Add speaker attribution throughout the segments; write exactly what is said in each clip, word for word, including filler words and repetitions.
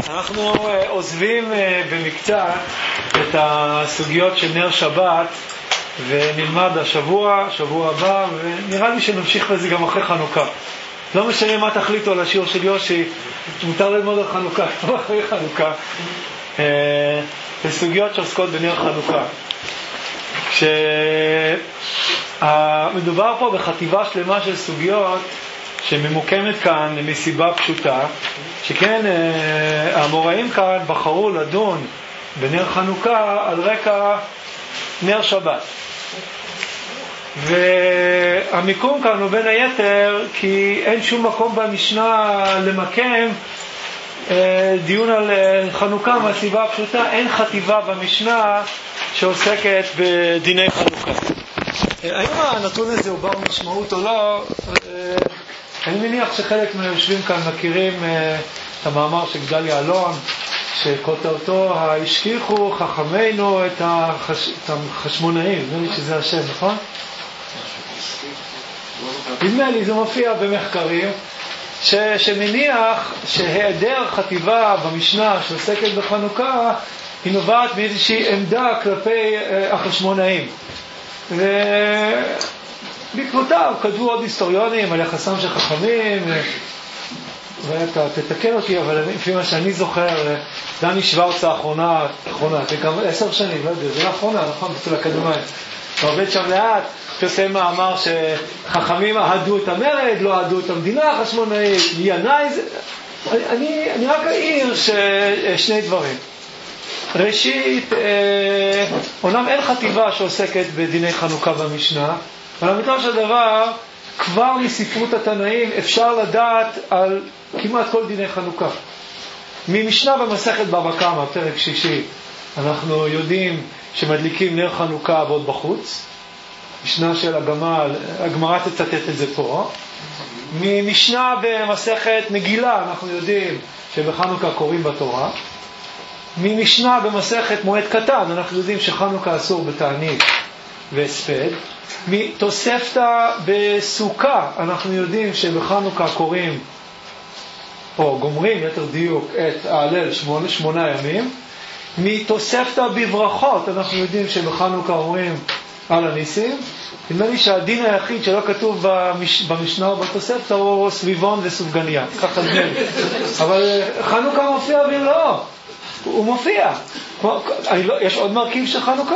Speaker 1: אנחנו עוזבים במקצת את הסוגיות של נר שבת ונלמד השבוע, שבוע הבא, ונראה לי שנמשיך לזה גם אחרי חנוכה. לא משנה מה תחליטו על השיעור של יושי, מותר ללמוד על חנוכה, לא אחרי חנוכה. בסוגיות שעוסקות בנר חנוכה. כשמדובר פה בחטיבה שלמה של סוגיות שממוקמת כאן מסיבה פשוטה, שכן המוראים כאן בחרו לדון בנר חנוכה על רקע נר שבת. והמיקום כאן הוא בין היתר כי אין שום מקום במשנה למקם דיון על חנוכה מהסיבה הפשוטה, אין חטיבה במשנה שעוסקת בדיני חנוכה. האם הנתון הזה הוא בר משמעות או לא? אני מניח שחלק מהיושבים כאן מכירים את המאמר של גדליה אלון, שכותרתו השכיחו חכמינו את, החש... את החשמונאים, נראה לי שזה השם, נכון? נדמה לי, זה מופיע במחקרים, ש... שמניח שהיעדר חטיבה במשנה שעוסקת בחנוכה היא נובעת מאיזושהי עמדה כלפי החשמונאים. ובעקבותיו כתבו עוד היסטוריונים על יחסם של חכמים, ואתה תתקן אותי, אבל לפי מה שאני זוכר, דני שוורץ האחרונה, האחרונה, זה גם עשר שנים, לא יודע, זה לאחרונה, נכון? בצל אקדמיים. ועובד שם לאט, פרסם מאמר שחכמים אהדו את המרד, לא אהדו את המדינה החשמונאית, ינאי, זה... אני, אני רק אעיר ששני דברים. ראשית, אומנם אין חטיבה שעוסקת בדיני חנוכה במשנה, אבל אמיתו של דבר, כבר מספרות התנאים אפשר לדעת על כמעט כל דיני חנוכה. ממשנה במסכת בבא קמא, פרק שישי, אנחנו יודעים שמדליקים נר חנוכה ועוד בחוץ. משנה של הגמל, הגמרא תצטט את זה פה. ממשנה במסכת מגילה, אנחנו יודעים שבחנוכה קוראים בתורה. ממשנה במסכת מועד קטן, אנחנו יודעים שחנוכה אסור בתענית והספד. מתוספתא בסוכה, אנחנו יודעים שבחנוכה קוראים, או גומרים יותר דיוק, את ההלל שמונה, שמונה ימים. מתוספתא בברכות, אנחנו יודעים שבחנוכה אומרים על הניסים. נדמה לי שהדין היחיד שלא כתוב במש... במשנה או בתוספתא הוא סביבון וסופגניה, ככה נדמה לי. אבל חנוכה מופיע ולא, הוא מופיע. יש עוד מרכיב של חנוכה?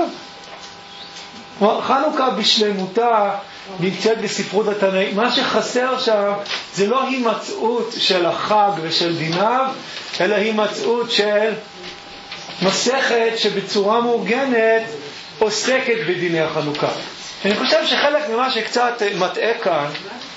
Speaker 1: חנוכה בשלמותה נמצאת בספרות התנאים. מה שחסר שם זה לא הימצאות של החג ושל דיניו, אלא הימצאות של מסכת שבצורה מאורגנת עוסקת בדיני החנוכה. אני חושב שחלק ממה שקצת מטעה כאן,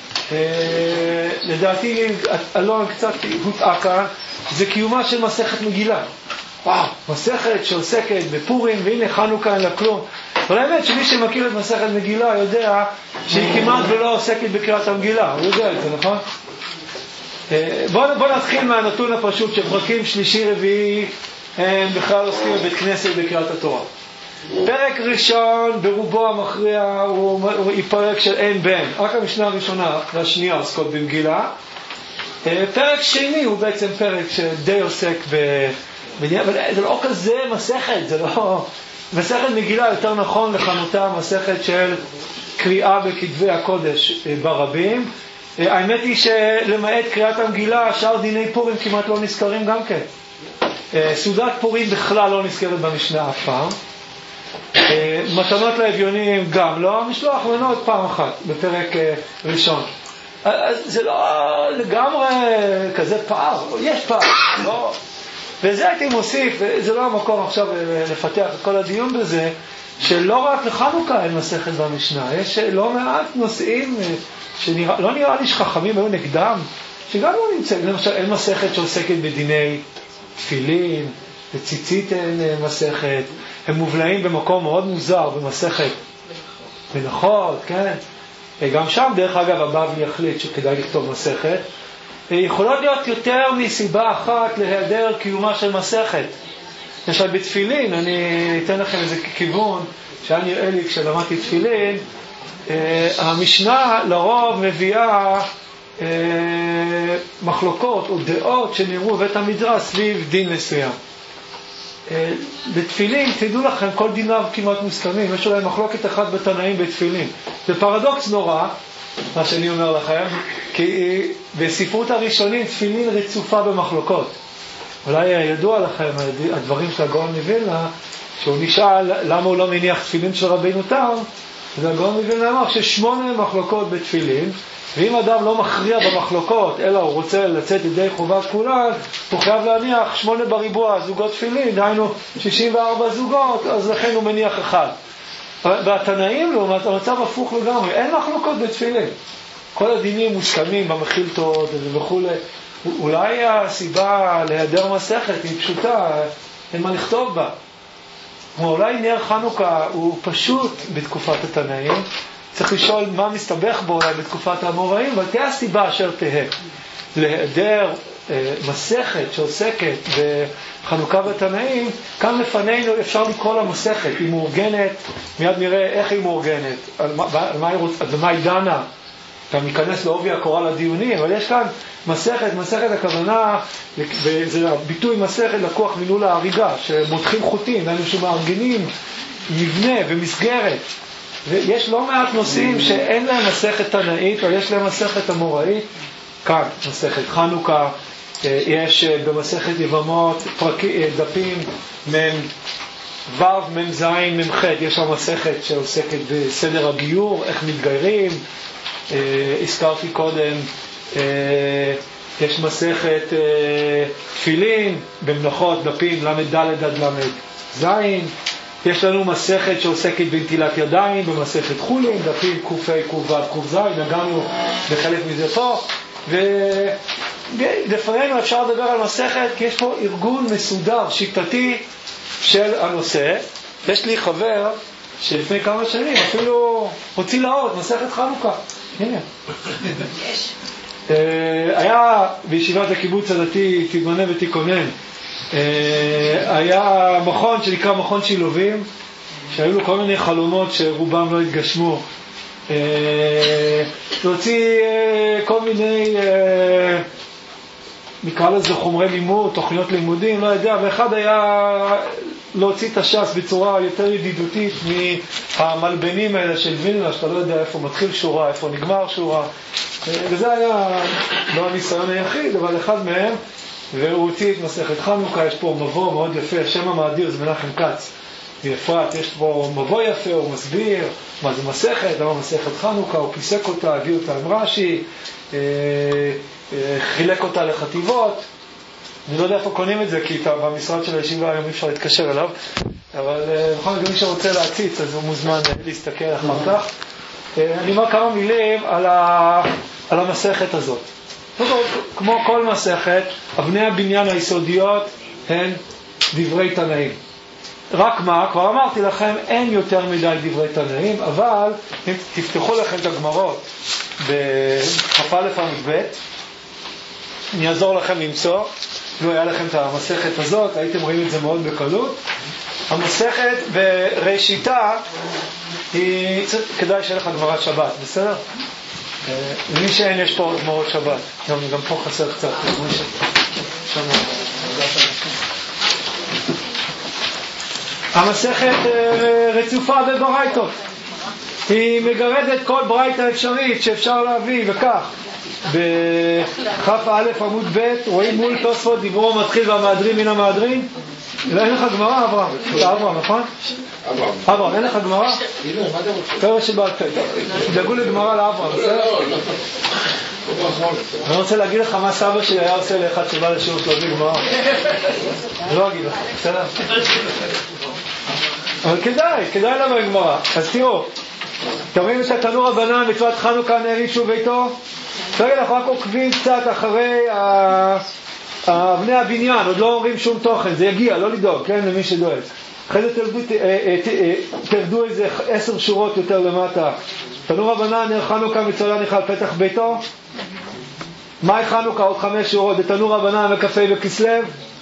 Speaker 1: לדעתי אלון קצת הוטעה כאן, זה קיומה של מסכת מגילה. וואו, מסכת שעוסקת בפורים, והנה חנוכה אין לה כלום. אבל האמת שמי שמכיר את מסכת מגילה יודע שהיא כמעט ולא עוסקת בקריאת המגילה, הוא יודע את זה, נכון? בוא, בוא נתחיל מהנתון הפשוט שפרקים שלישי רביעי הם בכלל עוסקים בבית כנסת בקריאת התורה. פרק ראשון ברובו המכריע הוא, הוא פרק של אין בן, רק המשנה הראשונה והשנייה עוסקות במגילה. פרק שני הוא בעצם פרק שדי עוסק ב... אבל זה לא כזה מסכת, זה לא... מסכת מגילה יותר נכון לכנותה מסכת של קריאה בכתבי הקודש ברבים. האמת היא שלמעט קריאת המגילה, שאר דיני פורים כמעט לא נזכרים גם כן. סעודת פורים בכלל לא נזכרת במשנה אף פעם. מתנות לאביונים גם לא, משלוח מנות פעם אחת בפרק ראשון. אז זה לא לגמרי כזה פער, יש פער, לא... וזה הייתי מוסיף, זה לא המקום עכשיו לפתח את כל הדיון בזה, שלא רק לחנוכה אין מסכת במשנה, יש לא מעט נושאים שלא נראה לי שחכמים היו נגדם, שגם לא נמצא, למשל אין מסכת שעוסקת בדיני תפילין, בציצית אין מסכת, הם מובלעים במקום מאוד מוזר, במסכת מנחות, כן? גם שם דרך אגב הבבלי יחליט שכדאי לכתוב מסכת, יכולות להיות יותר מסיבה אחת להיעדר קיומה של מסכת. למשל בתפילין, אני אתן לכם איזה כיוון שהיה נראה לי כשלמדתי תפילין, המשנה לרוב מביאה אה, מחלוקות או דעות שנראו בבית המדרש סביב דין מסוים. אה, בתפילין, תדעו לכם, כל דיניו כמעט מוסכמים, יש אולי מחלוקת אחת בתנאים בתפילין. זה פרדוקס נורא, מה שאני אומר לכם, כי בספרות הראשונים תפילין רצופה במחלוקות. אולי ידוע לכם הדברים של הגאון מווילנה, שהוא נשאל למה הוא לא מניח תפילין של רבינו תם, והגאון מווילנה אמר ששמונה מחלוקות בתפילין, ואם אדם לא מכריע במחלוקות, אלא הוא רוצה לצאת ידי חובת כולן, הוא חייב להניח שמונה בריבוע זוגות תפילין, דהיינו שישים וארבע זוגות, אז לכן הוא מניח אחד. והתנאים, לעומת המצב הפוך לגמרי, אין מחלוקות בתפילין. כל הדינים מוסכמים במחילתות וכו'. אולי הסיבה להיעדר מסכת היא פשוטה, אין מה לכתוב בה. כמו אולי נר חנוכה הוא פשוט בתקופת התנאים, צריך לשאול מה מסתבך בו אולי בתקופת האמוראים, אבל תהיה הסיבה אשר תהיה. להיעדר אה, מסכת שעוסקת בחנוכה בתנאים, כאן לפנינו אפשר לקרוא לה מסכת, היא מאורגנת, מיד נראה איך היא מאורגנת, על מה, על מה, היא, על מה היא דנה, גם ניכנס לעובי הקורא לדיונים, אבל יש כאן מסכת, מסכת הכוונה, וזה הביטוי מסכת לקוח מנול ההריגה, שמותחים חוטים, דהיינו שמארגנים מבנה ומסגרת, ויש לא מעט נושאים שאין להם מסכת תנאית, אבל יש להם מסכת אמוראית. כאן, מסכת חנוכה, יש במסכת יבמות דפים מם ו' מם ז' מם ח', יש לה מסכת שעוסקת בסדר הגיור, איך מתגיירים. הזכרתי קודם, יש מסכת תפילין במלאכות דפים למד ד' עד למד ז'. יש לנו מסכת שעוסקת בנטילת ידיים במסכת חולין, דפים ק"ה, ק"ו, ק"ז, נגענו בחלק מזה פה, ולפנינו אפשר לדבר על מסכת כי יש פה ארגון מסודר, שיטתי של הנושא. יש לי חבר שלפני כמה שנים אפילו הוציא לאור מסכת חנוכה. הנה. היה בישיבת הקיבוץ הדתי תיבנה ותיכונן, היה מכון שנקרא מכון שילובים, שהיו לו כל מיני חלומות שרובם לא התגשמו, להוציא כל מיני, נקרא לזה חומרי לימוד, תוכניות לימודים, לא יודע, ואחד היה להוציא את הש"ס בצורה יותר ידידותית מהמלבנים האלה של וילנה, שאתה לא יודע איפה מתחיל שורה, איפה נגמר שורה, וזה היה לא הניסיון היחיד, אבל אחד מהם, והוא הוציא את מסכת חנוכה. יש פה מבוא מאוד יפה, שם המאדיר זה מנחם כץ ויפרט, יש פה מבוא יפה, הוא מסביר מה זה מסכת, למה מסכת חנוכה, הוא פיסק אותה, הביא אותה עם רש"י, אה, אה, חילק אותה לחטיבות. אני לא יודע איפה קונים את זה, כי במשרד של הישיבה היום אי אפשר להתקשר אליו, אבל בכל זאת, מי שרוצה להציץ אז הוא מוזמן להסתכל אחר כך. אה, אני אומר כמה מילים על, ה, על המסכת הזאת. כמו כל מסכת, אבני הבניין היסודיות הן דברי תנאים. רק מה, כבר אמרתי לכם, אין יותר מדי דברי תנאים, אבל אם תפתחו לכם את הגמרות בכ"א עמוד ב', אני אעזור לכם למצוא. לא היה לכם את המסכת הזאת, הייתם רואים את זה מאוד בקלות. המסכת בראשיתה היא, כדאי שיהיה לך גמרת שבת, בסדר? למי שאין יש פה גמרות שבת, גם, גם פה חסר קצת. המסכת רצופה בברייתות, היא מגרדת כל ברייתא אפשרית שאפשר להביא, וכך בכ"א עמוד ב' רואים מול תוספות דיברו מתחיל והמהדרין מן המהדרין. לא, אין לך גמרא, אברהם? אתה אברהם, נכון? אברהם. אברהם, אין לך גמרא? טוב שבאת, תדאגו לגמרא לאברהם, בסדר? אני רוצה להגיד לך מה סבא שלי היה עושה לאחד שבא לשירות להביא גמרא. אני לא אגיד לך, בסדר? אבל כדאי, כדאי לבוא גמרא. אז תראו, אתם רואים את התנור הבנה מצוות חנוכה נערים שוב ביתו? תראי לך, רק עוקבים קצת אחרי אבני הבניין, עוד לא אומרים שום תוכן, זה יגיע, לא לדאוג, כן, למי שדואג. אחרי זה תרדו, תרדו איזה עשר שורות יותר למטה. תנור הבנה נר חנוכה מצולה ניחל פתח ביתו. מאי חנוכה עוד חמש שורות, בתנור הבנה מקפה בכסלב.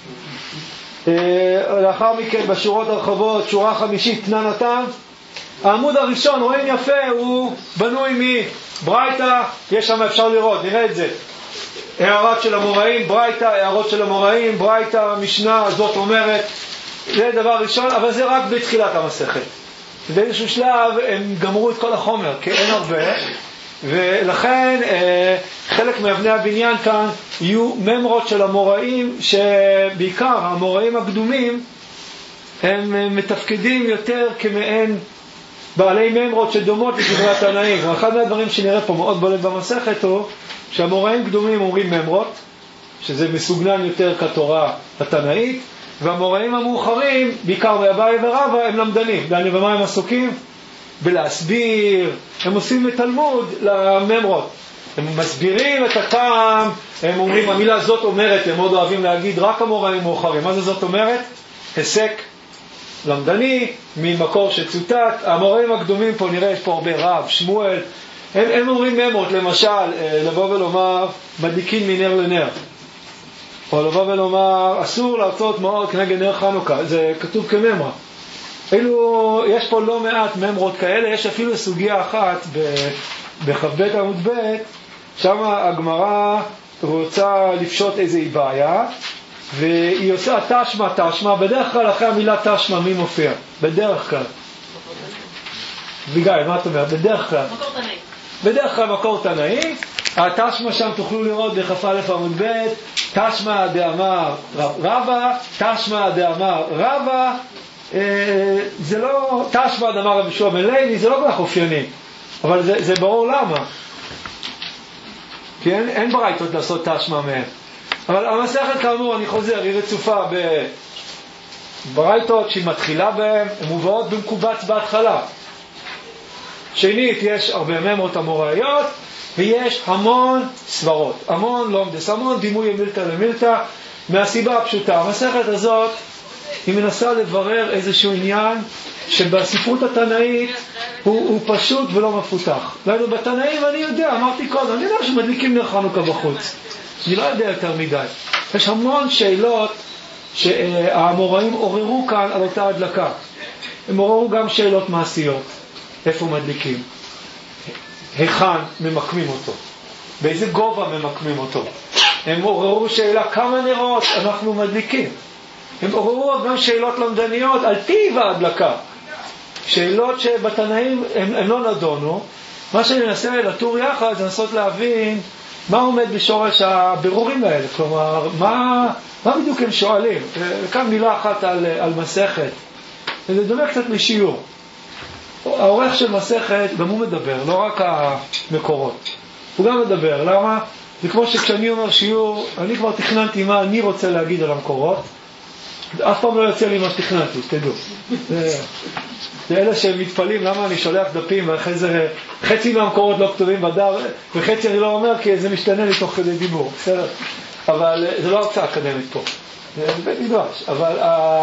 Speaker 1: לאחר מכן בשורות הרחבות, שורה חמישית תננתם. העמוד הראשון, רואים יפה, הוא בנוי ברייתא, יש שם אפשר לראות, נראה את זה. הערות של המוראים, ברייתא, הערות של המוראים, ברייתא, משנה, זאת אומרת, זה דבר ראשון, אבל זה רק בתחילת המסכת. באיזשהו שלב הם גמרו את כל החומר, כי אין הרבה, ולכן חלק מאבני הבניין כאן יהיו ממרות של המוראים, שבעיקר המוראים הקדומים הם מתפקדים יותר כמעין בעלי ממרות שדומות לדברי התנאים. ואחד מהדברים שנראה פה מאוד בולט במסכת הוא שהמוראים קדומים אומרים ממרות, שזה מסוגנן יותר כתורה התנאית, והמוראים המאוחרים, בעיקר מאביי ורבא, הם למדנים. דני, במה הם עסוקים? בלהסביר, הם עושים תלמוד לממרות. הם מסבירים את הטעם, הם אומרים, המילה הזאת אומרת, הם מאוד אוהבים להגיד, רק המוראים מאוחרים. מה זה זאת אומרת? הסק למדני, ממקור שצוטט. המוראים הקדומים פה, נראה, יש פה הרבה רב, שמואל, הם, הם אומרים ממרות, למשל, לבוא ולומר, מדליקין מנר לנר. או לבוא ולומר, אסור לעשות מאוד כנגד נר חנוכה, זה כתוב כממרה. אילו, יש פה לא מעט ממרות כאלה, יש אפילו סוגיה אחת בחב"ד עמוד ב', שם הגמרא רוצה לפשוט איזו בעיה, והיא עושה תשמע תשמע, בדרך כלל אחרי המילה תשמע מי מופיע? בדרך כלל. ביגאי, מה את אומרת? בדרך כלל.
Speaker 2: מקור תנאי.
Speaker 1: בדרך כלל מקור תנאי. התשמע שם תוכלו לראות בכ"א עמוד ב', תשמע דאמר רבא, תשמע דאמר רבא, זה לא, תשמע דאמר רבי יהושע בן לוי, זה לא כל כך אופייני, אבל זה, זה ברור למה. כי אין, אין ברייתות לעשות תשמע מהם. אבל המסכת כאמור, אני חוזר, היא רצופה בברייתות שהיא מתחילה בהם, הן מובאות במקובץ בהתחלה. שנית, יש הרבה ממרות אמוראיות, ויש המון סברות, המון לומדס, המון דימוי מילתא למילתא, מהסיבה הפשוטה. המסכת הזאת היא מנסה לברר איזשהו עניין שבספרות התנאית הוא, הוא פשוט ולא מפותח. ואילו בתנאים אני יודע, אמרתי קודם, אני יודע שמדליקים נר חנוכה בחוץ, אני לא יודע יותר מדי. יש המון שאלות שהאמוראים עוררו כאן על אותה הדלקה. הם עוררו גם שאלות מעשיות, איפה מדליקים, היכן ממקמים אותו, באיזה גובה ממקמים אותו. הם עוררו שאלה כמה נרות אנחנו מדליקים. הם עוררו גם שאלות למדניות על טיב ההדלקה, שאלות שבתנאים הם, הם לא נדונו. מה שאני מנסה לטור יחד זה לנסות להבין מה עומד בשורש הבירורים האלה, כלומר מה, מה בדיוק הם שואלים. וכאן מילה אחת על, על מסכת, וזה דומה קצת לשיעור. העורך של מסכת גם הוא מדבר, לא רק המקורות, הוא גם מדבר. למה? זה כמו שכשאני אומר שיעור, אני כבר תכננתי מה אני רוצה להגיד על המקורות, אף פעם לא יוצא לי מה שתכננתי, תדעו. זה, זה אלה שמתפלים למה אני שולח דפים ואחרי זה חצי מהמקורות לא כתובים בדף וחצי אני לא אומר כי זה משתנה לי תוך כדי דיבור, בסדר? אבל זה לא הרצאה אקדמית פה, זה בית מדרש. אבל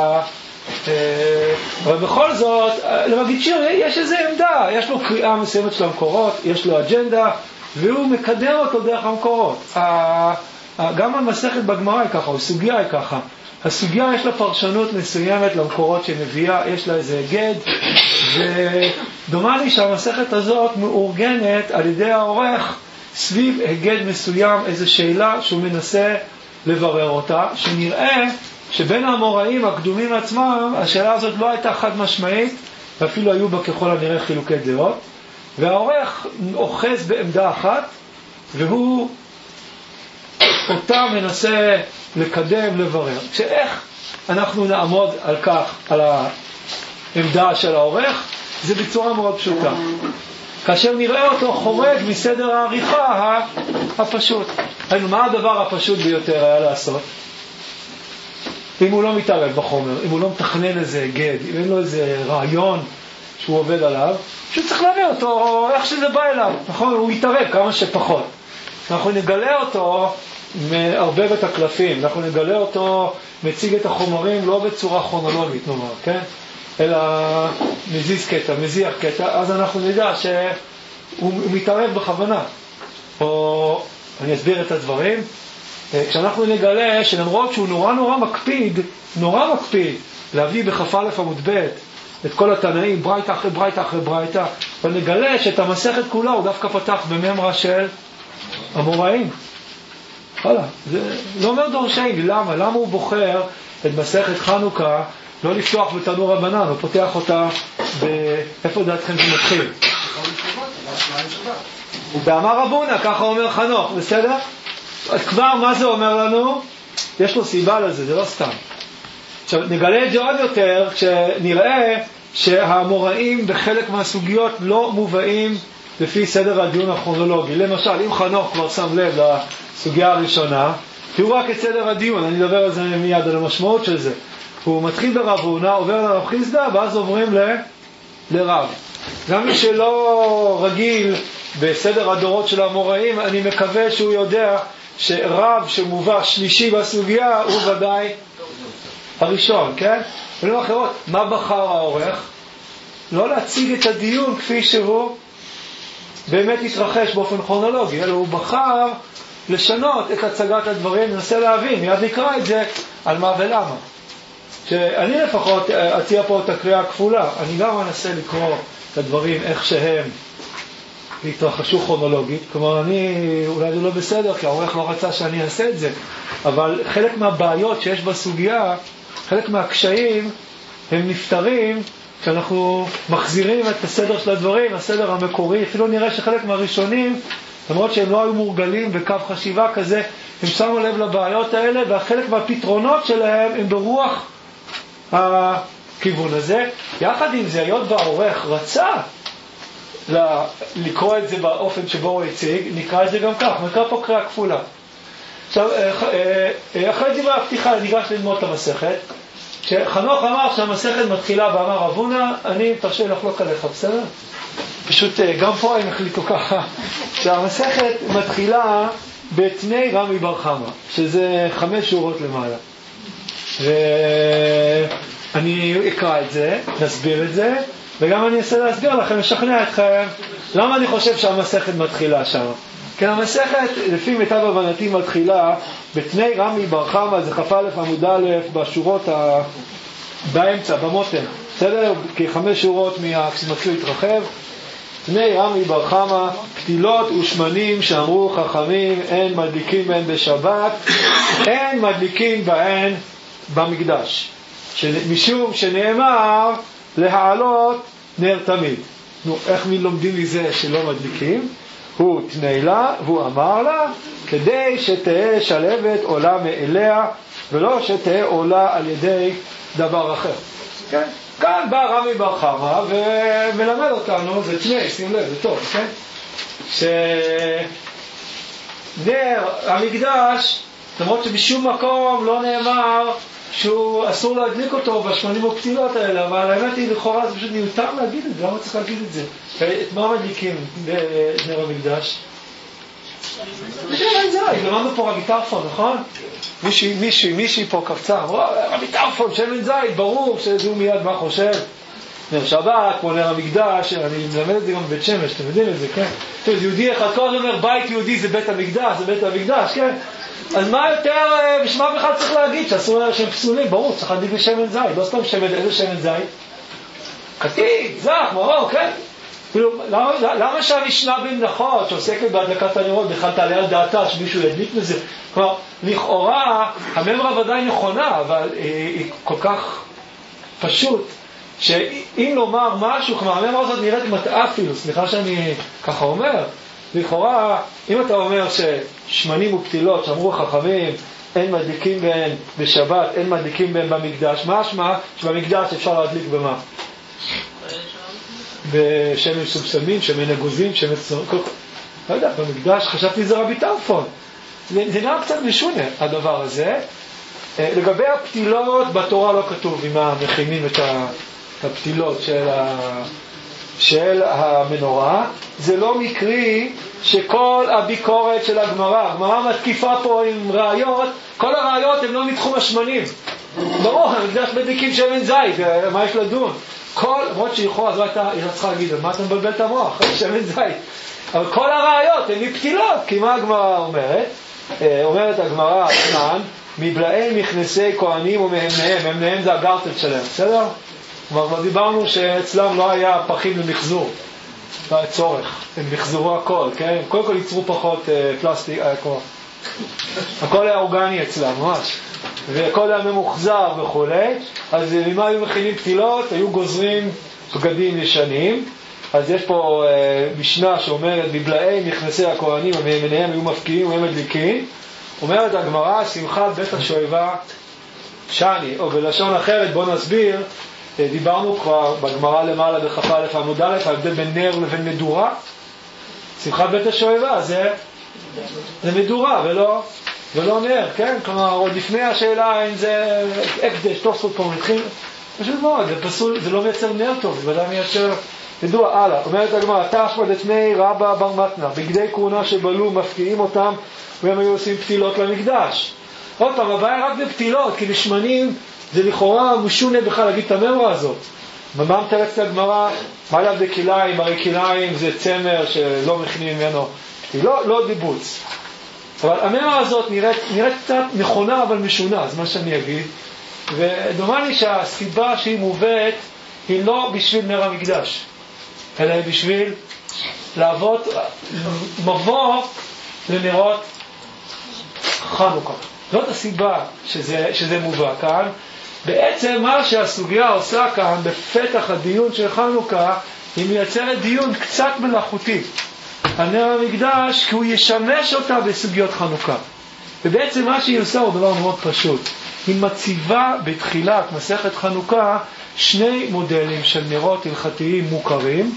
Speaker 1: אבל בכל זאת, למגיד שיר, יש איזו עמדה, יש לו קריאה מסוימת של המקורות, יש לו אג'נדה, והוא מקדם אותו דרך המקורות. גם המסכת בגמרא היא ככה, או סוגיה היא ככה. הסוגיה יש לה פרשנות מסוימת למקורות שמביאה, יש לה איזה הגד, ודומה לי שהמסכת הזאת מאורגנת על ידי העורך סביב הגד מסוים, איזו שאלה שהוא מנסה לברר אותה, שנראה שבין האמוראים הקדומים עצמם השאלה הזאת לא הייתה חד משמעית, ואפילו היו בה ככל הנראה חילוקי דעות, והעורך אוחז בעמדה אחת והוא אותה מנסה לקדם, לברר. שאיך אנחנו נעמוד על כך, על העמדה של העורך, זה בצורה מאוד פשוטה. כאשר נראה אותו חורג מסדר העריכה הפשוט. מה הדבר הפשוט ביותר היה לעשות? אם הוא לא מתערב בחומר, אם הוא לא מתכנן איזה גד, אם אין לו איזה רעיון שהוא עובד עליו, שהוא צריך להביא אותו איך שזה בא אליו, נכון? הוא יתערב כמה שפחות. אנחנו נגלה אותו מערבב את הקלפים, אנחנו נגלה אותו מציג את החומרים לא בצורה כרונולוגית נאמר, כן? אלא מזיז קטע, מזיח קטע, אז אנחנו נדע שהוא מתערב בכוונה. או אני אסביר את הדברים. כשאנחנו נגלה שלמרות שהוא נורא נורא מקפיד, נורא מקפיד להביא בכ"א עמוד ב' את כל התנאים, ברייתא אחרי ברייתא אחרי ברייתא, אבל נגלה שאת המסכת כולה הוא דווקא פתח בממרה של אמוראים. הלאה, זה לא אומר דורשי, למה? למה הוא בוחר את מסכת חנוכה לא לפתוח בתנור רבנן, הוא פותח אותה ב... איפה דעתכם זה מתחיל? באמר רבונה, ככה אומר חנוך, בסדר? אז כבר מה זה אומר לנו? יש לו סיבה לזה, זה לא סתם. עכשיו נגלה את זה עוד יותר כשנראה שהאמוראים בחלק מהסוגיות לא מובאים לפי סדר הדיון הכרונולוגי. למשל, אם חנוך כבר שם לב לסוגיה הראשונה, תראו רק את סדר הדיון, אני אדבר על זה מיד, על המשמעות של זה. הוא מתחיל ברב הונא, עובר לרב חיסדא, ואז עוברים ל... לרב. גם מי שלא רגיל בסדר הדורות של האמוראים, אני מקווה שהוא יודע שרב שמובא שלישי בסוגיה הוא ודאי הראשון, כן? במילים אחרות, מה בחר העורך? לא להציג את הדיון כפי שהוא באמת התרחש באופן כרונולוגי, אלא הוא בחר לשנות את הצגת הדברים, ננסה להבין, מיד נקרא את זה על מה ולמה. שאני לפחות אציע פה את הקריאה הכפולה, אני גם אנסה לקרוא את הדברים איך שהם התרחשו כרונולוגית, כלומר אני, אולי זה לא בסדר, כי העורך לא רצה שאני אעשה את זה, אבל חלק מהבעיות שיש בסוגיה, חלק מהקשיים, הם נפתרים כשאנחנו מחזירים את הסדר של הדברים, הסדר המקורי. אפילו נראה שחלק מהראשונים, למרות שהם לא היו מורגלים בקו חשיבה כזה, הם שמו לב לבעיות האלה, והחלק מהפתרונות שלהם הם ברוח הכיוון הזה. יחד עם זה, היות והעורך רצה לקרוא את זה באופן שבו הוא הציג, נקרא את זה גם כך, נקרא פה קריאה כפולה. עכשיו, אחרי דברי הפתיחה ניגש ללמוד את המסכת. כשחנוך אמר שהמסכת מתחילה באמר רב הונא, אני תרשה לחלוק עליך, בסדר? פשוט גם פה הם החליטו ככה, שהמסכת מתחילה בתני רמי בר חמא, שזה חמש שורות למעלה. ואני אקרא את זה, נסביר את זה, וגם אני אנסה להסביר לכם, לשכנע אתכם, למה אני חושב שהמסכת מתחילה שם. כן, המסכת, לפי מיטב הבנתי, מתחילה בתני רמי בר חמא, זה כ"א עמוד א', בשורות ה... באמצע, במותן, בסדר? כחמש שורות כשמתחיל להתרחב. תני רמי בר חמא, פתילות ושמנים שאמרו חכמים, אין מדליקים בהן בשבת, אין מדליקים בהן במקדש. משום שנאמר להעלות נר תמיד. נו, איך מי לומדים מזה שלא מדליקים? הוא תני לה, והוא אמר לה, כדי שתהיה שלבת עולה מאליה, ולא שתהיה עולה על ידי דבר אחר. כן? כאן בא רמי בר חמא ומלמד אותנו, זה תני, שים לב, זה טוב, כן? שנר המקדש, למרות שבשום מקום לא נאמר שהוא אסור להדליק אותו בשמונים הפתילות האלה, אבל האמת היא לכאורה זה פשוט מיותר להגיד את זה, למה צריך להגיד את זה? את מה מדליקים בנר המקדש? שמן זית, למדנו פה רבי טרפון, נכון? מישהי, מישהי, מישהי פה קפצה, רבי טרפון, שמן זית, ברור שזהו מיד מה חושב. נר שבת, כמו נר המקדש, אני מלמד את זה גם בבית שמש, אתם יודעים את זה, כן? יהודי אחד, כל אומר, בית יהודי זה בית המקדש, זה בית המקדש, כן? אז מה יותר, בשמה בכלל צריך להגיד שאסור לה שהם פסולים? ברור, צריך להגיד בשמן זית, לא סתם שמן, איזה שמן זית? קטיף, זך, מרור, כן? כאילו, למה, למה שהמשנה במלאכות שעוסקת בהדלקת הנרות בכלל תעלה על דעתה שמישהו ידליק מזה? כלומר, לכאורה הממרה ודאי נכונה, אבל היא, היא כל כך פשוט שאם לומר משהו, כלומר הממרה הזאת נראית מטעה אפילו, סליחה שאני ככה אומר, לכאורה אם אתה אומר ששמנים ופתילות שאמרו חכמים אין מדליקים בהן בשבת, אין מדליקים בהן במקדש, משמע שבמקדש אפשר להדליק במה? בשמן סובסמים, שמן אגוזים, שמן צנורים, לא יודע, במקדש חשבתי זה רבי טרפון. זה, זה נראה קצת משונה הדבר הזה. לגבי הפתילות בתורה לא כתוב אם מכינים את הפתילות של, ה, של המנורה. זה לא מקרי שכל הביקורת של הגמרא, הגמרא מתקיפה פה עם ראיות, כל הראיות הן לא מתחום השמנים. ברור, המקדש מדליקים שמן זית, מה יש לדון? כל, למרות שיכול, אז לא הייתה, היא צריכה להגיד, מה אתה מבלבל את המוח? שמן זית. אבל כל הראיות הן מפתילות, כי מה הגמרא אומרת? אומרת הגמרא, ענן, מבלעי מכנסי כהנים ומאמניהם, אמניהם זה הגרטל שלהם, בסדר? כלומר, כבר דיברנו שאצלם לא היה פחים למחזור. הצורך, הם מחזרו הכל, כן? קודם כל ייצרו פחות אה, פלסטיק, אה, הכל. הכל היה אורגני אצלם, ממש. והכל היה ממוחזר וכו'. אז ממה היו מכינים פתילות? היו גוזרים בגדים ישנים. אז יש פה אה, משנה שאומרת, בבלעי נכנסי הכהנים, מניהם היו מפקיעים והם מדליקים. אומרת הגמרא, שמחת בית השואבה שני, או בלשון אחרת, בוא נסביר, דיברנו כבר בגמרא למעלה בכ"א עמוד א', ההבדל בין נר לבין מדורה. שמחת בית השואבה זה, זה מדורה ולא, ולא נר, כן? כלומר, עוד לפני השאלה האם זה הקדש, תוספות פה מתחיל, פשוט מאוד, זה פסול, זה לא מייצר נר טוב, זה ודאי מייצר מדורה. הלאה, אומרת הגמרא, תשמע דתני רבא בר מתנא, בגדי כהונה שבלו, מפקיעים אותם, והם היו עושים פתילות למקדש. עוד פעם, הבעיה רק בפתילות, כי לשמנים זה לכאורה משונה בכלל להגיד את המאמרה הזאת. ומה מתרצת הגמרא? מה עליו בכיליים? הרי כיליים זה צמר שלא מכינים ממנו פתילות, לא דיבוץ. אבל המאמרה הזאת נראית, נראית קצת נכונה אבל משונה, אז מה שאני אגיד. ודומה לי שהסיבה שהיא מובאת היא לא בשביל נר המקדש, אלא בשביל לעבוד מבוא לנרות חנוכה. זאת הסיבה שזה, שזה מובא כאן. בעצם מה שהסוגיה עושה כאן בפתח הדיון של חנוכה, היא מייצרת דיון קצת מלאכותי על נר המקדש, כי הוא ישמש אותה בסוגיות חנוכה. ובעצם מה שהיא עושה הוא דבר מאוד פשוט. היא מציבה בתחילת מסכת חנוכה שני מודלים של נרות הלכתיים מוכרים,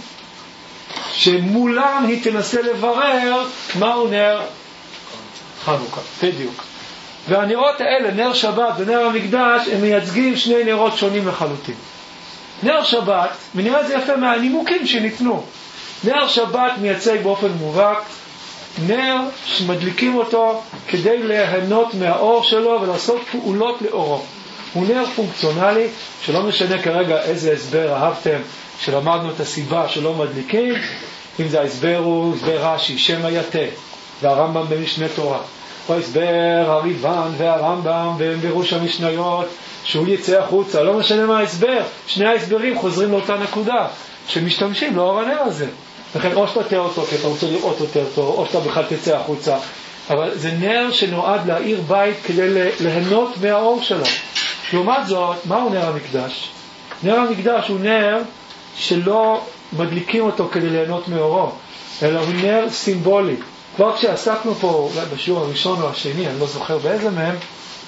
Speaker 1: שמולם היא תנסה לברר מהו נר חנוכה. בדיוק. והנרות האלה, נר שבת ונר המקדש, הם מייצגים שני נרות שונים לחלוטין. נר שבת, ונראה את זה יפה מהנימוקים שניתנו, נר שבת מייצג באופן מובהק נר שמדליקים אותו כדי ליהנות מהאור שלו ולעשות פעולות לאורו. הוא נר פונקציונלי, שלא משנה כרגע איזה הסבר אהבתם שלמדנו את הסיבה שלא מדליקים, אם זה ההסבר הוא הסבר רש"י, שם היתה והרמב"ם במשנה תורה, או הסבר הריבן והרמב"ם בפירוש המשניות שהוא יצא החוצה, לא משנה מה ההסבר, שני ההסברים חוזרים לאותה נקודה שמשתמשים לאור הנר הזה. לכן או שאתה תראה אותו כי אתה רוצה לראות יותר טוב, או שאתה בכלל תצא החוצה, אבל זה נר שנועד להאיר בית כדי ליהנות מהאור שלו. לעומת זאת, מהו נר המקדש? נר המקדש הוא נר שלא מדליקים אותו כדי ליהנות מאורו, אלא הוא נר סימבולי. כבר כשעסקנו פה בשיעור הראשון או השני, אני לא זוכר באיזה מהם,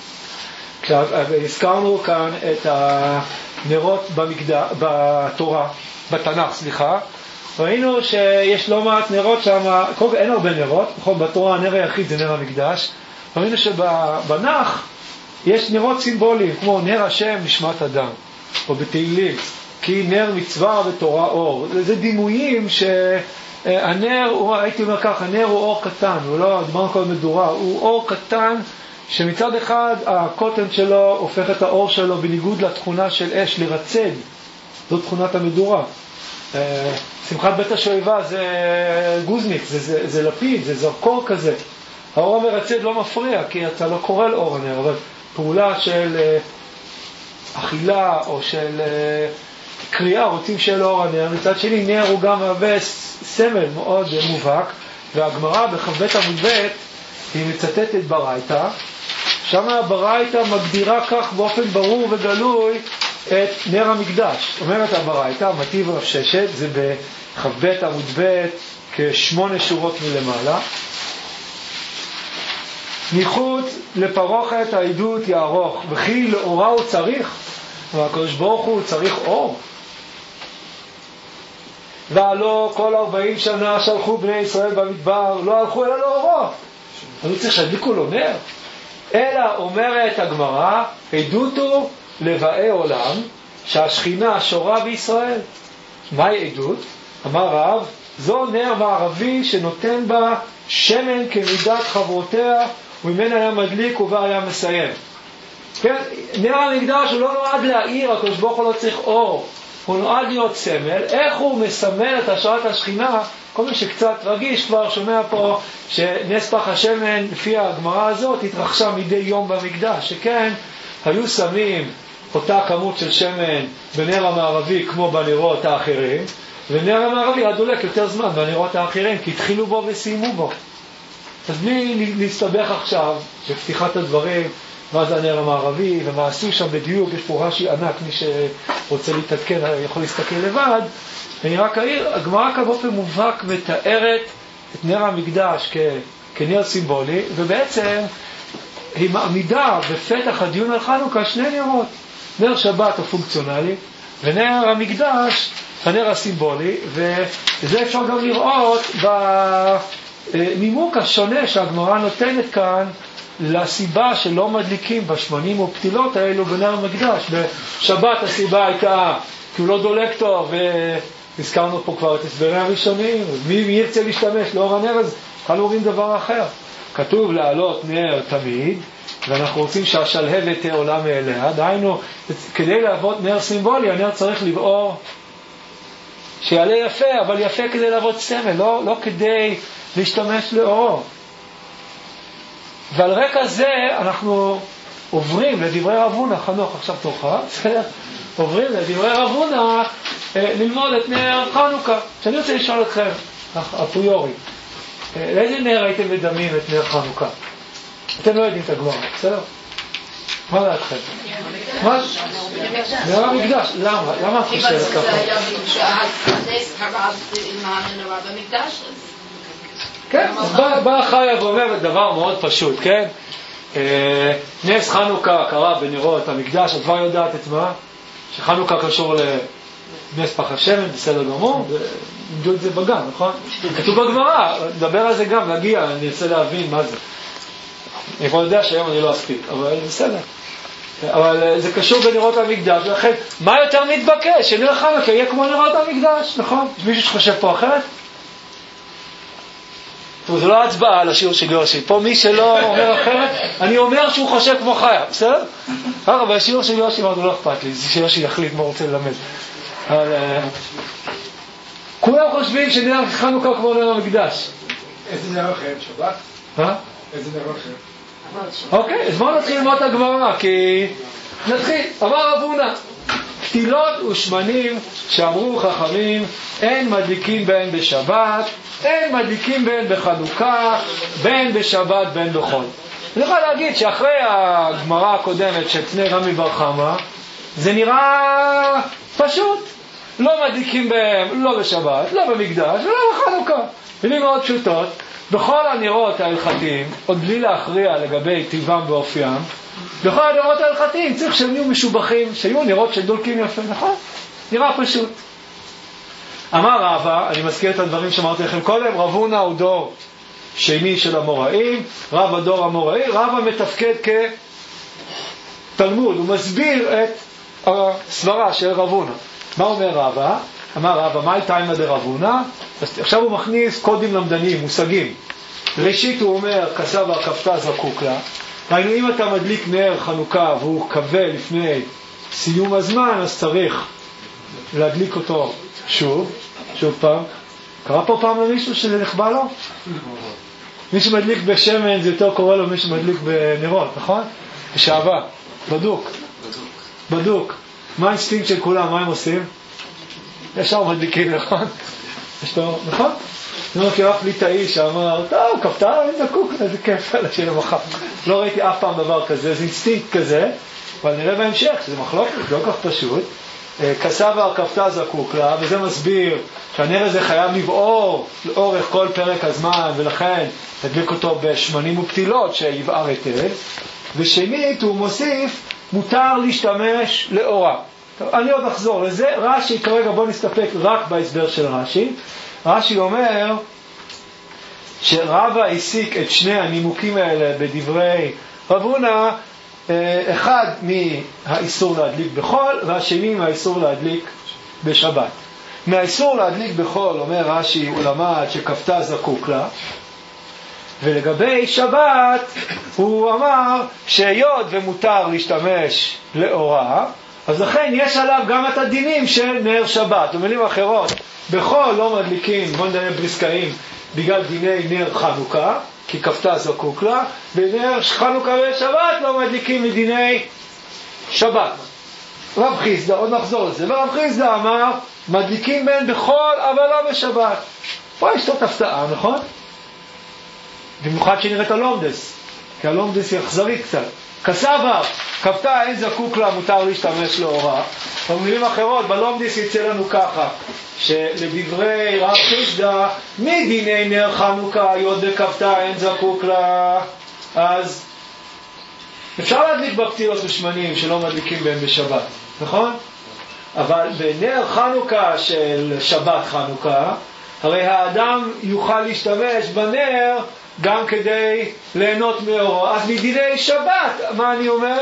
Speaker 1: כשהזכרנו כאן את הנרות במקדש, בתורה, בתנ"ך, סליחה, ראינו שיש לא מעט נרות שם, אין הרבה נרות, בתורה הנר היחיד זה נר המקדש, ראינו שבנ"ך יש נרות סימבוליים, כמו נר השם נשמת אדם, או בתהילים, כי נר מצווה ותורה אור. זה דימויים שהנר, הוא, הייתי אומר כך, הנר הוא אור קטן, הוא לא, דברנו כל מדורה, הוא אור קטן שמצד אחד הקוטן שלו הופך את האור שלו בניגוד לתכונה של אש לרצד, זו תכונת המדורה. שמחת בית השואבה זה גוזניק, זה, זה, זה לפיד, זה זרקור כזה. האור המרצד לא מפריע, כי אתה לא קורא לאור הנר, אבל פעולה של אכילה או של קריאה, רוצים של אור הנר. מצד שני, נר הוא גם מהווה סמל מאוד מובהק, והגמרא בחבט עמוד ב' היא מצטטת ברייתא, שם הברייתא מגדירה כך באופן ברור וגלוי את נר המקדש. אומרת הברייתא, מטיב רב ששת, זה בחבט עמוד ב' כשמונה שורות מלמעלה, מחוץ לפרוכת העדות יערוך, וכי לאורה הוא צריך, והקדוש ברוך הוא צריך אור. והלא כל ארבעים שנה שלחו בני ישראל במדבר, לא הלכו אלא לאורו, אז הוא צריך שידליקו לו נר. אלא אומרת הגמרא, עדות הוא לבאי עולם שהשכינה שורה בישראל. מהי עדות? אמר רב, זו נר מערבי שנותן בה שמן כמידת חברותיה, וממנה היה מדליק ובה היה מסיים. כן, נר המקדש הוא לא נועד להאיר, הקדוש ברוך הוא לא צריך אור, הוא נועד להיות סמל. איך הוא מסמל את השראת השכינה? כל מי שקצת רגיש כבר שומע פה שנס פח השמן לפי הגמרא הזאת התרחשה מדי יום במקדש, שכן היו שמים אותה כמות של שמן בנר המערבי כמו בנרות האחרים, ונר המערבי היה דולק יותר זמן מהנרות האחרים, כי התחילו בו וסיימו בו. אז בלי להסתבך עכשיו, בפתיחת הדברים, מה זה הנר המערבי, ומה עשו שם בדיוק, יש פה רש"י ענק, מי שרוצה להתעדכן יכול להסתכל לבד. אני רק אעיר, הגמרא באופן מובהק מתארת את נר המקדש כ, כנר סימבולי, ובעצם היא מעמידה בפתח הדיון על חנוכה שני נרות, נר שבת הפונקציונלי, ונר המקדש, הנר הסימבולי, וזה אפשר גם לראות בנימוק השונה שהגמרא נותנת כאן, לסיבה שלא מדליקים בשמנים או פתילות האלו בנר המקדש. בשבת הסיבה הייתה כי הוא לא דולק טוב, והזכרנו פה כבר את הסברים הראשונים, מי, מי ירצה להשתמש לאור הנר הזה? כאן אומרים דבר אחר. כתוב לעלות נר תמיד, ואנחנו רוצים שהשלהבת תהיה עולה מאליה. דהיינו, כדי לעבוד נר סימבולי, הנר צריך לבעור שיעלה יפה, אבל יפה כדי לעבוד סמל, לא, לא כדי להשתמש לאורו. ועל רקע זה אנחנו עוברים לדברי רב הונא, חנוך עכשיו תורך, עוברים לדברי רב הונא ללמוד את נר חנוכה. שאני רוצה לשאול אתכם, אפריורי, לאיזה נר הייתם מדמים את נר חנוכה? אתם לא יודעים את הגמרא, בסדר? מה דעתכם? מה? נר המקדש. למה? למה את חושבת ככה?
Speaker 2: שהנס הרב עם הנר במקדש.
Speaker 1: כן, בא החיה ואומר דבר מאוד פשוט, כן? נס חנוכה קרה בנרות המקדש, את כבר יודעת את מה? שחנוכה קשור לנס פח השמן, בסדר גמור, נדעו את זה בגן, נכון? כתוב בגמרא, נדבר על זה גם, נגיע, אני ארצה להבין מה זה. אני כבר יודע שהיום אני לא אספיק, אבל בסדר. אבל זה קשור בנרות המקדש, ולכן, מה יותר מתבקש? שנר חנוכה יהיה כמו נרות המקדש, נכון? יש מישהו שחושב פה אחרת? זה לא הצבעה על השיעור של יושי. פה מי שלא אומר אחרת, אני אומר שהוא חושב כמו חיה, בסדר? אבל השיעור של יושי מאוד לא אכפת לי, זה שיושי יחליט מה הוא רוצה ללמד. אבל כולם חושבים שנר חנוכה כמו נר המקדש.
Speaker 3: איזה נר אחר? שבת?
Speaker 1: אה?
Speaker 3: איזה נר אחר?
Speaker 1: אוקיי, אז בואו נתחיל ללמוד את הגמרא, כי נתחיל. אמר רב הונא, פתילות ושמנים שאמרו חכמים, אין מדליקים בהן בשבת, אין מדליקים בהן בחנוכה, בין בשבת בין בחול. אני יכול להגיד שאחרי הגמרא הקודמת של פני רמי בר חמא, זה נראה פשוט. לא מדליקים בהם, לא בשבת, לא במקדש, ולא בחנוכה. מילים מאוד פשוטות. בכל הנרות ההלכתיים, עוד בלי להכריע לגבי טבעם ואופיים, בכל הנרות ההלכתיים צריך שהם יהיו משובחים, שיהיו נרות שדולקים יפה, נכון? נראה פשוט. אמר רבא, אני מזכיר את הדברים שאמרתי לכם קודם, רב הונא הוא דור שני של המוראים, רב הדור המוראי, רבא מתפקד כתלמוד, הוא מסביר את הסברה של רב הונא. מה אומר רבא? אמר רבא, מה הייתה עם רב הונא? עכשיו הוא מכניס קודים למדניים, מושגים. ראשית הוא אומר, כסה והכפתה זקוק לה. היינו, אם אתה מדליק נר חנוכה והוא קווה לפני סיום הזמן, אז צריך להדליק אותו שוב, שוב פעם. קרה פה פעם למישהו שזה נכבה לו? מי שמדליק בשמן זה יותר קורא לו מי שמדליק בנרות, נכון? בשעבה, בדוק. בדוק. מה האינסטינקט של כולם? מה הם עושים? ישר מדליקים, נכון? יש לו, נכון? אני לא מכיר אף ליטאי שאמר, טוב, כפתה, אני זקוק, איזה כיף, אלא שיהיה מחר. לא ראיתי אף פעם דבר כזה, זה אינסטינקט כזה, אבל נראה בהמשך, שזה מחלוקת, לא כך פשוט. כסה והכפתה זקוק לה, וזה מסביר שהנר הזה חייב לבעור לאורך כל פרק הזמן, ולכן תדליק אותו בשמנים ופתילות שיבער היטב. ושנית, הוא מוסיף, מותר להשתמש לאורה. טוב, אני עוד אחזור לזה. רש"י, כרגע בוא נסתפק רק בהסבר של רש"י. רש"י אומר שרבא הסיק את שני הנימוקים האלה בדברי רב הונא, אחד מהאיסור להדליק בחול, והשני מהאיסור להדליק בשבת. מהאיסור להדליק בחול, אומר רש"י, הוא למד שכפתה זקוק לה, ולגבי שבת הוא אמר שהיות ומותר להשתמש לאורה, אז לכן יש עליו גם את הדינים של נר שבת. במילים אחרות, בחול לא מדליקים, בוא נדמה בריסקאים, בגלל דיני נר חנוכה, כי כפתה זקוק לה, בנר חנוכה ושבת לא מדליקים מדיני שבת. רב חיסדא, עוד נחזור לזה, ורב חיסדא אמר, מדליקים בהן בחול אבל לא בשבת. פה יש זאת הפתעה, נכון? במיוחד שנראית הלומדס, כי הלומדס היא אכזרי קצת. כסבר, כפתה אין זקוק לה, מותר להשתמש לאורה. במילים אחרות, בלומדס יצא לנו ככה, שלדברי רב חיסדא, מדיני נר חנוכה, היות וכפתה אין זקוק לה, אז אפשר להדליק בפתילות ושמנים שלא מדליקים בהם בשבת, נכון? אבל בנר חנוכה של שבת חנוכה, הרי האדם יוכל להשתמש בנר גם כדי ליהנות מאורו. אז מדיני שבת, מה אני אומר?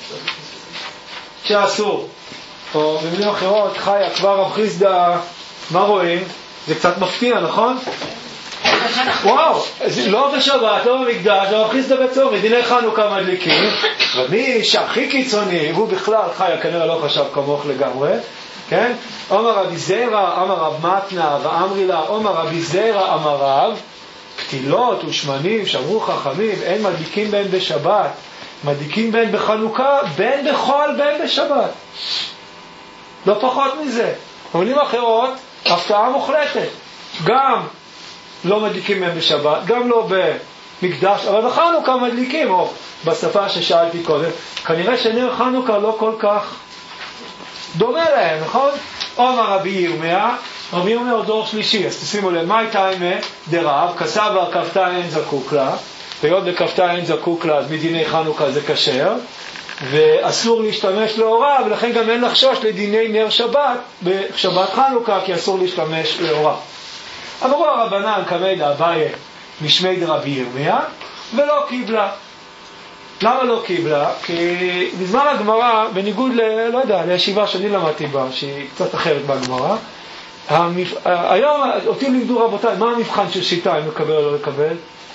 Speaker 1: שאסור. או במילים אחרות, חיה, כבר רב חיסדא, מה רואים? זה קצת מפתיע, נכון? וואו, לא בשבת, לא במקדש, רב חיסדא בצום, מדיני חנוכה מדליקים, ומי שהכי קיצוני, הוא בכלל, חיה, כנראה לא חשב כמוך לגמרי, כן? אומר רבי זרע, אמר רב מתנה, ואמרי לה, אומר רבי זרע, אמר רב, פתילות ושמנים, שמרו חכמים, אין מדליקים בין בשבת, מדליקים בין בחנוכה, בין בחול, בין בשבת. לא פחות מזה. במילים אחרות, הפתעה מוחלטת. גם לא מדליקים בין בשבת, גם לא במקדש, אבל בחנוכה מדליקים, או בשפה ששאלתי קודם. כנראה שנר חנוכה לא כל כך דומה להם, נכון? אומר רבי ירמיה, רבי ירמיה הוא דור שלישי, אז תשימו לב, מה הייתה אימה דרב, כסבר כפתה אין זקוק לה, והיות בכפתה אין זקוק לה, אז מדיני חנוכה זה כשר, ואסור להשתמש לאורה, ולכן גם אין לחשוש לדיני נר שבת, בשבת חנוכה, כי אסור להשתמש לאורה. אמרו הרבנן קמי דאביי משמי דרבי ירמיה, ולא קיבלה. למה לא קיבלה? כי בזמן הגמרא, בניגוד ל... לא יודע, לישיבה שאני למדתי בה, שהיא קצת אחרת בגמרא, המפ... היום אותי לימדו רבותיי, מה המבחן של שיטה, אם לקבל או לא לקבל?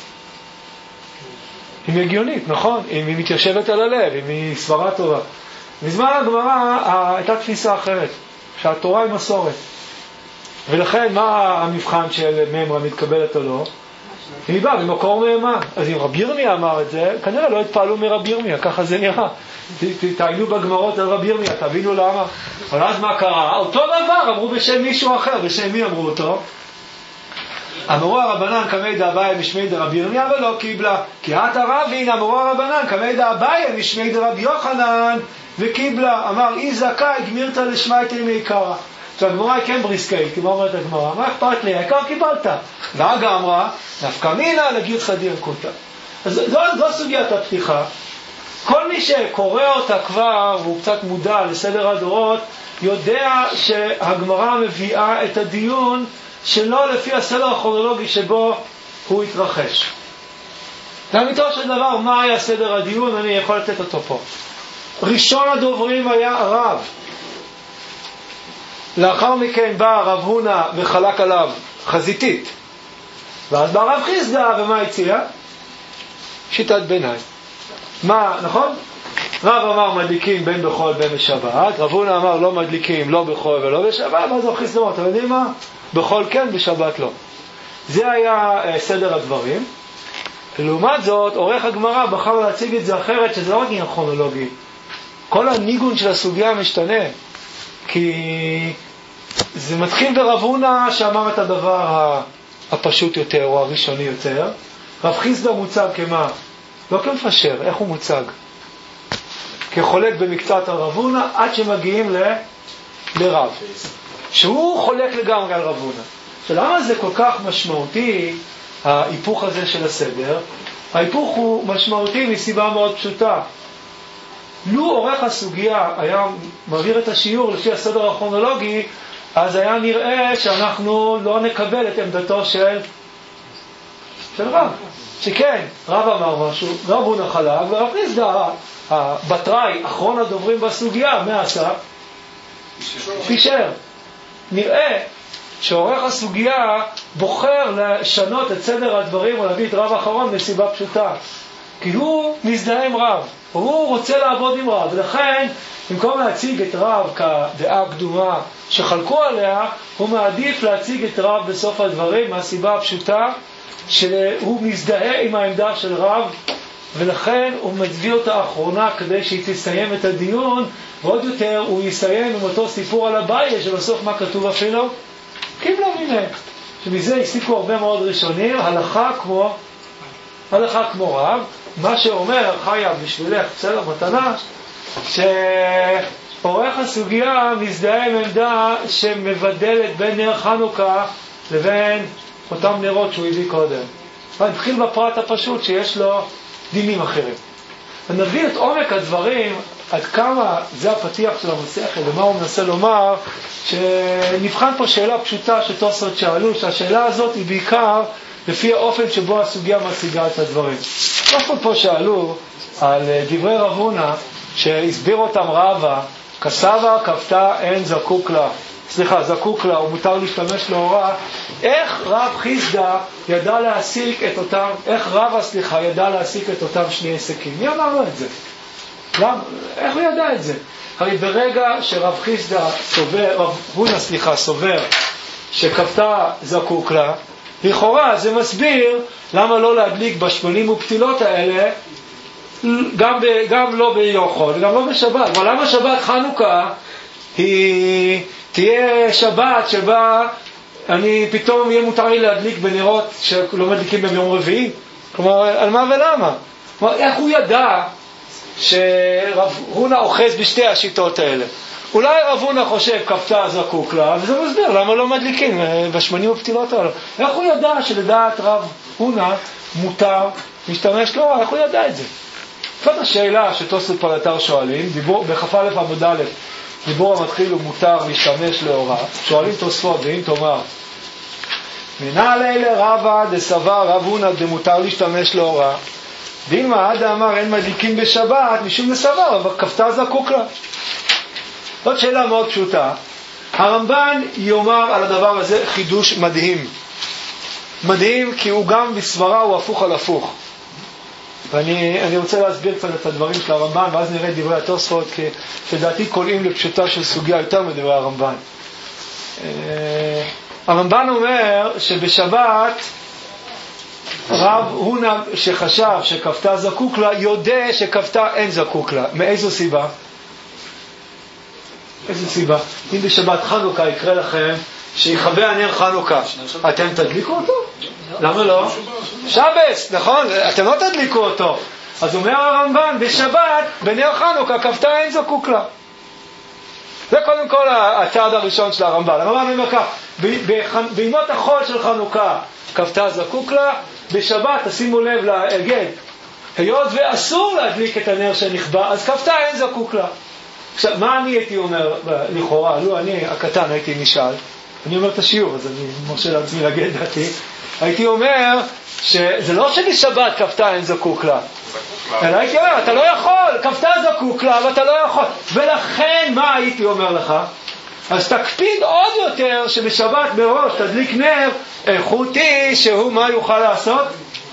Speaker 1: היא הגיונית, נכון? אם היא מתיישבת על הלב, אם היא סברה טובה. בזמן הגמרא הייתה תפיסה אחרת, שהתורה היא מסורת. ולכן מה המבחן של ממרה מתקבלת או לא? היא באה במקור מהימן. אז אם רבי ירמיה אמר את זה, כנראה לא התפעלו מרבי ירמיה, ככה זה נראה. תתעיינו בגמרות על רבי ירמיה, תבינו למה. אבל אז מה קרה? אותו דבר אמרו בשם מישהו אחר, בשם מי אמרו אותו? אמרו הרבנן קמי דאביי משמי דרבי ירמיה ולא קיבלה. כי את הרבין אמרו הרבנן קמי דאביי משמי דרבי יוחנן וקיבלה. אמר אי זכאי גמירת לשמייתא מעיקרא. שהגמרא היא כן בריסקאית, כמו אומרת הגמרא, מה אכפת לי? העיקר קיבלת. והגה אמרה, נפקא מינה לגרסא דירקותא. אז זו, זו סוגיית הפתיחה. כל מי שקורא אותה כבר, והוא קצת מודע לסדר הדורות, יודע שהגמרא מביאה את הדיון שלא לפי הסדר הכרונולוגי שבו הוא התרחש. לאמיתו של דבר, מה היה סדר הדיון? אני יכול לתת אותו פה. ראשון הדוברים היה רב. לאחר מכן בא רב הונא וחלק עליו חזיתית. ואז בא רב חיסדא, ומה הציע? שיטת ביניים. מה, נכון? רב אמר מדליקים בין בחול בין בשבת, רב הונא אמר לא מדליקים לא בחול ולא בשבת, ואז רב חיסדא אמר, אתם יודעים מה? בחול כן, בשבת לא. זה היה uh, סדר הדברים. לעומת זאת, עורך הגמרא בחר להציג את זה אחרת, שזה לא רק עניין כרונולוגי. כל הניגון של הסוגיה משתנה. כי זה מתחיל ברב הונא שאמר את הדבר הפשוט יותר או הראשוני יותר. רב חיסדא מוצג כמה? לא כמפשר, איך הוא מוצג? כחולק במקצת הרב הונא עד שמגיעים ל... לרב. שהוא חולק לגמרי על רב הונא. שלמה זה כל כך משמעותי, ההיפוך הזה של הסדר? ההיפוך הוא משמעותי מסיבה מאוד פשוטה. לו עורך הסוגיה היה מעביר את השיעור לפי הסדר הכרונולוגי, אז היה נראה שאנחנו לא נקבל את עמדתו של של רב. שכן, רב אמר משהו, רב הונא חלק, ורב חיסדא, הבטראי, אחרון הדוברים בסוגיה, מה עשה? פישר. נראה שעורך הסוגיה בוחר לשנות את סדר הדברים ולהביא את רב האחרון מסיבה פשוטה. כי הוא מזדהה עם רב. הוא רוצה לעבוד עם רב, ולכן במקום להציג את רב כדעה קדומה שחלקו עליה, הוא מעדיף להציג את רב בסוף הדברים מהסיבה הפשוטה שהוא מזדהה עם העמדה של רב ולכן הוא מביא אותה האחרונה כדי שהיא תסיים את הדיון, ועוד יותר הוא יסיים עם אותו סיפור על הבעיה, שבסוף מה כתוב אפילו? קיבלה מיני. שמזה הסיקו הרבה מאוד ראשונים, הלכה כמו, הלכה כמו רב, מה שאומר חיה בשבילך, בסדר, מתנה, שעורך הסוגיה מזדהה עם עמדה שמבדלת בין נר חנוכה לבין אותם נרות שהוא הביא קודם. נתחיל בפרט הפשוט שיש לו דינים אחרים. ונבין את עומק הדברים, עד כמה זה הפתיח של המסכת, ומה הוא מנסה לומר, שנבחן פה שאלה פשוטה שתוספות שאלו, שהשאלה הזאת היא בעיקר לפי האופן שבו הסוגיה מציגה את הדברים. תוספות פה שאלו על דברי רב הונא, שהסביר אותם רבא, כסבה כפתה אין זקוק לה, סליחה, זקוק לה, הוא מותר להשתמש להוראה, איך רב חיסדא ידע להסיק את אותם, איך רבא, סליחה, ידע להסיק את אותם שני עסקים? מי אמר לו את זה? למה? איך הוא ידע את זה? הרי ברגע שרב חיסדא סובר, רב הונא, סליחה, סובר, שכפתה זקוק לה, לכאורה זה מסביר למה לא להדליק בשמונים ופתילות האלה, גם, ב, גם לא ביוחד, גם לא בשבת. אבל למה שבת חנוכה היא תהיה שבת שבה אני פתאום יהיה מותר לי להדליק בנרות שלא מדליקים ביום רביעי? כלומר, על מה ולמה? כלומר, איך הוא ידע שרב הונא אוחז בשתי השיטות האלה? אולי רב הונא חושב כפתה זקוק לה, וזה מסביר למה לא מדליקים בשמונים ופתילות האלה. איך הוא ידע שלדעת רב הונא מותר להשתמש לו? איך הוא ידע את זה? זאת השאלה שתוספות פלטר שואלים, דיבור, בכ"א עמוד א', דיבור המתחיל הוא מותר להשתמש להוראה. שואלים תוספות, ואם תאמר, מנהלי לרבא דסבר רב הונא דמותר להשתמש להוראה, דילמה עד אמר אין מדליקים בשבת משום דסבר, אבל כפתה זקוק לה. זאת שאלה מאוד פשוטה. הרמב"ן יאמר על הדבר הזה חידוש מדהים. מדהים כי הוא גם בסברה הוא הפוך על הפוך. ואני אני רוצה להסביר קצת את הדברים של הרמב"ן, ואז נראה דברי התוספות, כי לדעתי קולעים לפשוטה של סוגיה יותר מדברי הרמב"ן. הרמב"ן אומר שבשבת רב הונא שחשב שכפתה זקוק לה, יודע שכפתה אין זקוק לה. מאיזו סיבה? איזו סיבה? אם בשבת חנוכה יקרה לכם שיחווה הנר חנוכה, אתם תדליקו אותו? למה לא? שבס, נכון? אתם לא תדליקו אותו. אז אומר הרמב"ן, בשבת, בנר חנוכה, כפתה אין זקוק לה. זה קודם כל הצעד הראשון של הרמב"ן. הרמב"ן אומר כך, בימות החול של חנוכה, כפתה זקוק לה, בשבת, תשימו לב להגד, היות ואסור להדליק את הנר שנכבה, אז כפתה אין זקוק לה. עכשיו, מה אני הייתי אומר לכאורה? לו אני הקטן הייתי נשאל, אני אומר את השיעור, אז אני מרשה לעצמי להגיד דעתי, הייתי אומר שזה לא שבשבת כפתה אין זקוק לה, אלא הייתי אומר, אתה לא יכול, כפתה זקוק לה, ואתה לא יכול. ולכן מה הייתי אומר לך? אז תקפיד עוד יותר שבשבת מראש תדליק נר איכותי, שהוא מה יוכל לעשות?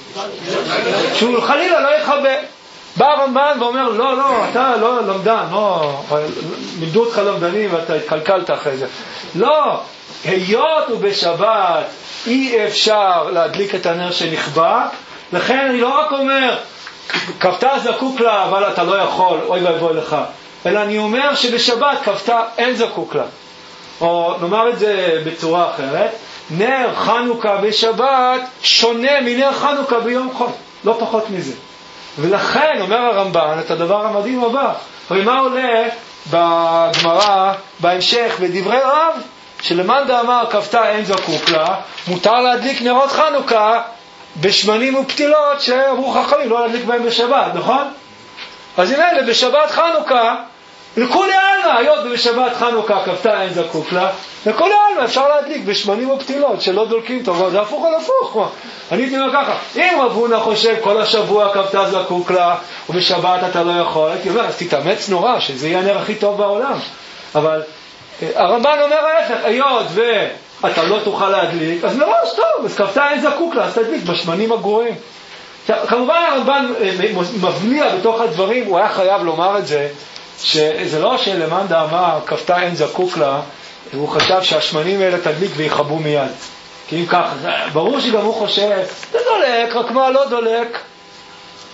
Speaker 1: שהוא חלילה לא יכבה. בא הרמב"ן ואומר, לא, לא, אתה לא למדן, לא, לימדו אותך למדנים ואתה התקלקלת אחרי זה. לא, היות ובשבת אי אפשר להדליק את הנר שנכבה, לכן אני לא רק אומר, כפתה זקוק לה, אבל אתה לא יכול, אוי ואבוי לך, אלא אני אומר שבשבת כפתה אין זקוק לה. או נאמר את זה בצורה אחרת, נר חנוכה בשבת שונה מנר חנוכה ביום חול, לא פחות מזה. ולכן אומר הרמב"ן את הדבר המדהים הבא, הרי מה עולה בגמרא בהמשך בדברי רב, שלמאן דאמר כפתה אין זקוק לה, מותר להדליק נרות חנוכה בשמנים ופתילות שאמרו חכמים לא להדליק בהם בשבת, נכון? אז הנה אלה בשבת חנוכה, לכולי עלמא, היות ובשבת חנוכה כפתה אין זקוק לה, לכולי עלמא אפשר להדליק בשמנים ופתילות שלא דולקים טוב, זה הפוך על הפוך. אני הייתי אומר ככה, אם רב הונא חושב כל השבוע כפתה זקוק לה ובשבת אתה לא יכול, הייתי אומר אז תתאמץ נורא שזה יהיה הנר הכי טוב בעולם. אבל הרמב"ן אומר ההפך, היות ואתה לא תוכל להדליק, אז מראש טוב, אז כפתה אין זקוק לה, אז תדליק בשמנים הגרועים. כמובן הרמב"ן מבליע בתוך הדברים, הוא היה חייב לומר את זה, שזה לא שלמאן דאמר כפתה אין זקוק לה, הוא חשב שהשמנים האלה תדליק ויחבו מיד. כי אם כך, ברור שגם הוא חושב, זה דולק, רק מה לא דולק?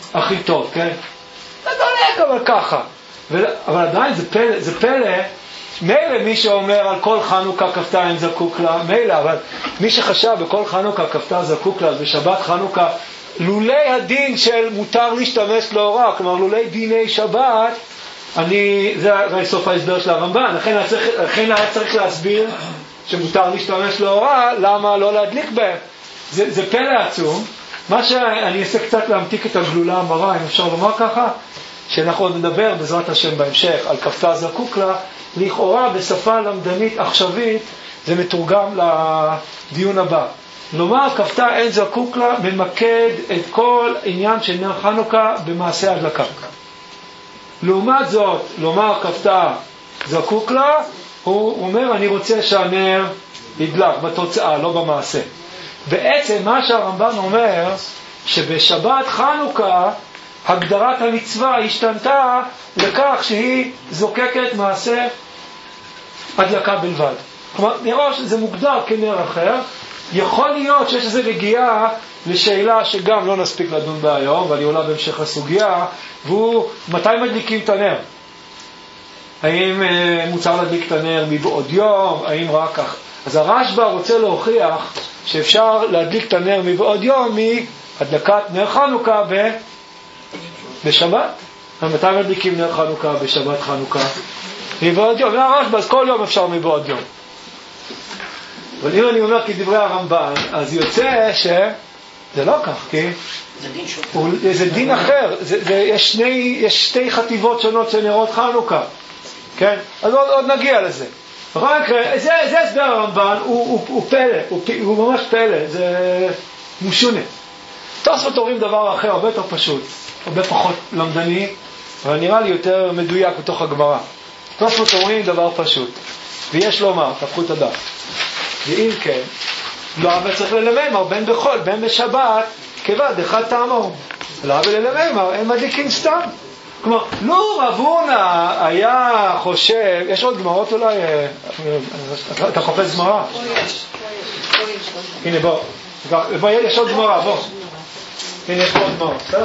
Speaker 1: הכי טוב, כן? זה דולק, אבל ככה. ו... אבל עדיין זה פלא, זה פלא, מילא מי שאומר על כל חנוכה כפתה אין זקוק לה, מילא, אבל מי שחשב בכל חנוכה כפתה זקוק לה, בשבת חנוכה, לולי הדין של מותר להשתמש לאורה, כלומר לולי דיני שבת, אני, זה, זה סוף ההסבר של הרמב"ן, לכן היה צריך, לכן היה צריך להסביר שמותר להשתמש לאורה, למה לא להדליק בהם. זה, זה פלא עצום. מה שאני אעשה קצת להמתיק את הגלולה המרה, אם אפשר לומר ככה, שאנחנו עוד נדבר בעזרת השם בהמשך על כפתה זקוק לה, לכאורה בשפה למדנית עכשווית זה מתורגם לדיון הבא. לומר כפתה אין זקוק לה ממקד את כל עניין של נר חנוכה במעשה הדלקה. לעומת זאת, לומר כפתה זקוק לה, הוא אומר אני רוצה שהנר ידלק בתוצאה, לא במעשה. בעצם מה שהרמב"ן אומר, שבשבת חנוכה הגדרת המצווה השתנתה לכך שהיא זוקקת מעשה הדלקה בלבד. כלומר, נראה שזה מוגדר כנר אחר. יכול להיות שיש איזו רגיעה לשאלה שגם לא נספיק לדון בה היום, אבל היא עולה בהמשך הסוגיה, והוא מתי מדליקים את הנר? האם אה, מוצר להדליק את הנר מבעוד יום? האם רק כך? אז הרשב"א רוצה להוכיח שאפשר להדליק את הנר מבעוד יום מהדלקת נר חנוכה ב... בשבת. מתי מדליקים נר חנוכה בשבת חנוכה? מבעוד יום. הרשב"א, אז כל יום אפשר מבעוד יום. אבל אם אני אומר כדברי הרמב"ן, אז יוצא שזה לא כך, כי
Speaker 4: זה דין,
Speaker 1: הוא, זה דין אחר. זה, זה, יש, שני, יש שתי חטיבות שונות של נרות חנוכה. כן? אז עוד, עוד נגיע לזה. רק, זה, זה הסבר הרמב"ן, הוא, הוא, הוא פלא, הוא, הוא ממש פלא, זה משונה. תוספות אומרים דבר אחר, הרבה יותר פשוט, הרבה פחות למדני, אבל נראה לי יותר מדויק בתוך הגמרא. תוספות אומרים דבר פשוט, ויש לומר, תפכו את הדף. ואם כן, לא אבל צריך ללממר, בין בחול, בין בשבת, כבד, אחד טעמו. לא אבל ללממר, אין מדליקים סתם. כלומר, לו רב הונא היה חושב, יש עוד גמרות אולי, אתה חופש גמרא? הנה בוא, בוא, יש עוד גמרא, בוא. הנה יש פה עוד גמרא, בסדר?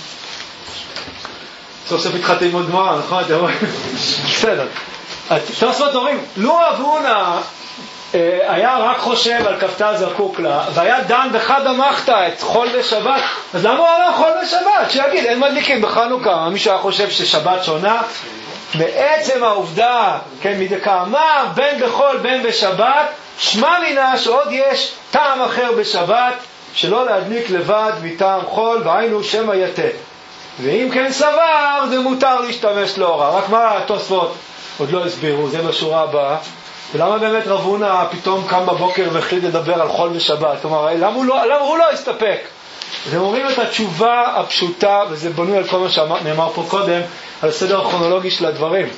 Speaker 1: סוף סוף התחלתי ללמוד גמרא, נכון? אתם רואים? בסדר. תוספות אומרים, לו רב הונא היה רק חושב על כפתה זקוק לה, והיה דן בחד המחתה את חול ושבת, אז למה הוא לא חול ושבת? שיגיד, אין מדליקים בחנוכה. מישהו היה חושב ששבת שונה? בעצם העובדה, כן, מדקאמר, בין בחול בין בשבת, שמע מינה שעוד יש טעם אחר בשבת, שלא להדליק לבד מטעם חול, והיינו שמא יתה. ואם כן סבר, זה מותר להשתמש לאורה. רק מה התוספות עוד לא הסבירו, זה בשורה הבאה. ולמה באמת רב הונא פתאום קם בבוקר והחליט לדבר על חול ושבת? כלומר, למה הוא לא, למה הוא לא הסתפק? אז הם אומרים את התשובה הפשוטה, וזה בנוי על כל מה שנאמר פה קודם, על הסדר הכרונולוגי של הדברים.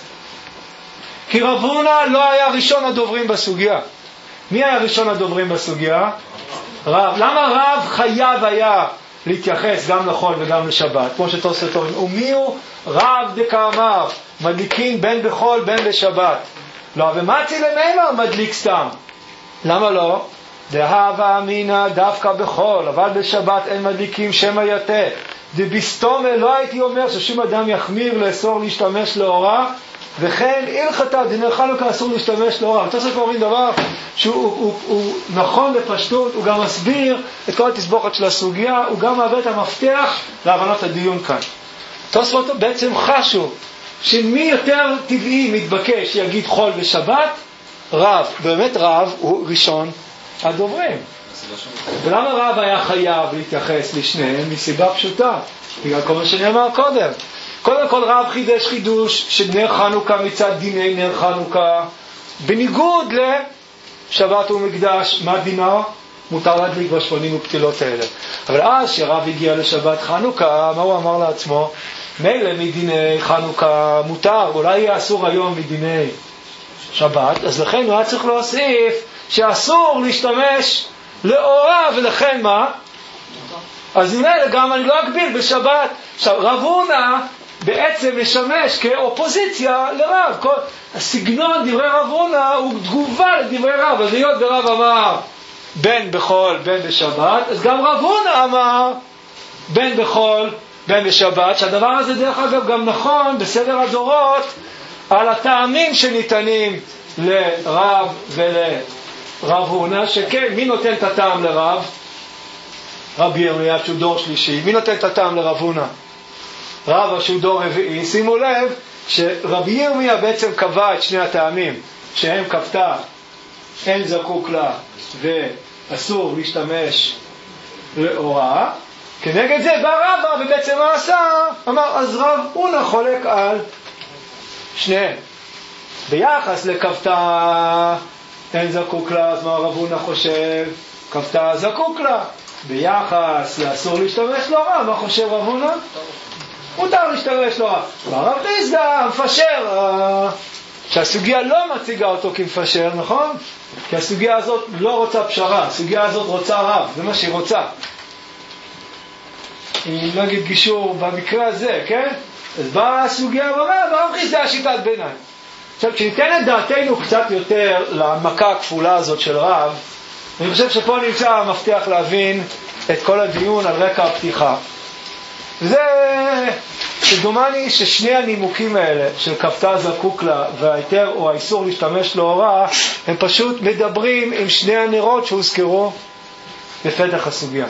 Speaker 1: כי רב הונא לא היה ראשון הדוברים בסוגיה. מי היה ראשון הדוברים בסוגיה? רב. למה רב חייב היה להתייחס גם לחול וגם לשבת? כמו שתוספות אומרים, ומי הוא? רב דקאמר, מדליקין בין בחול בין בשבת. לא, ומצי למימר מדליק סתם. למה לא? דהבה אמינא דווקא בחול, אבל בשבת אין מדליקים שמא יתה. דביסתומה לא הייתי אומר ששום אדם יחמיר לאסור להשתמש לאורה, וכן הלכתה דנר חנוכה אסור להשתמש לאורה. תוספות אומרים דבר שהוא הוא, הוא נכון בפשטות, הוא גם מסביר את כל התסבוכת של הסוגיה, הוא גם מהווה את המפתח להבנות הדיון כאן. תוספות בעצם חשו שמי יותר טבעי מתבקש יגיד חול ושבת? רב. באמת רב הוא ראשון הדוברים. ולמה רב היה חייב להתייחס לשניהם? מסיבה פשוטה, בגלל כל מה שנאמר קודם. קודם כל רב חידש חידוש שנר חנוכה מצד דיני נר חנוכה, בניגוד לשבת ומקדש. מה דינה? מותר להדליק בשפונים ופתילות האלה. אבל אז שרב הגיע לשבת חנוכה, מה הוא אמר לעצמו? מילא מדיני חנוכה מותר, אולי יהיה אסור היום מדיני שבת, אז לכן הוא היה צריך להוסיף שאסור להשתמש לאורה, ולכן מה? אז הנה גם אני לא אגביל בשבת. עכשיו רב הונא בעצם משמש כאופוזיציה לרב. כל הסגנון דברי רב הונא הוא תגובה לדברי רב. אז להיות ברב אמר בין בחול בין בשבת, אז גם רב הונא אמר בין בחול בין בשבת, שהדבר הזה דרך אגב גם נכון בסדר הדורות על הטעמים שניתנים לרב ולרב הונא, שכן, מי נותן את הטעם לרב? רבי ירמיה שהוא דור שלישי. מי נותן את הטעם לרב הונא? רב שהוא דור רביעי. שימו לב שרבי ירמיה בעצם קבע את שני הטעמים, שהם כפתה, אין זקוק לה ואסור להשתמש לאורה. כנגד זה בא רבא ובעצם מה עשה? אמר אז רב הונא חולק על שניהם. ביחס לכפתה אין זקוק לה, אז מה רב הונא חושב? כפתה זקוק לה. ביחס לאסור להשתמש לאורה, מה חושב רב הונא? מותר להשתמש לאורה. והרב חיסדא מפשר, שהסוגיה לא מציגה אותו כמפשר, נכון? כי הסוגיה הזאת לא רוצה פשרה, הסוגיה הזאת רוצה רב, זה מה שהיא רוצה. היא לא נגיד גישור במקרה הזה, כן? אז באה הסוגיה ואומר, והרב חיסדא שיטת ביניים. עכשיו, כשניתן את דעתנו קצת יותר למכה הכפולה הזאת של רב, אני חושב שפה נמצא המפתח להבין את כל הדיון על רקע הפתיחה. וזה, שדומני ששני הנימוקים האלה של כפתה זקוק לה והיתר או האיסור להשתמש לאורה, הם פשוט מדברים עם שני הנרות שהוזכרו בפתח הסוגיה.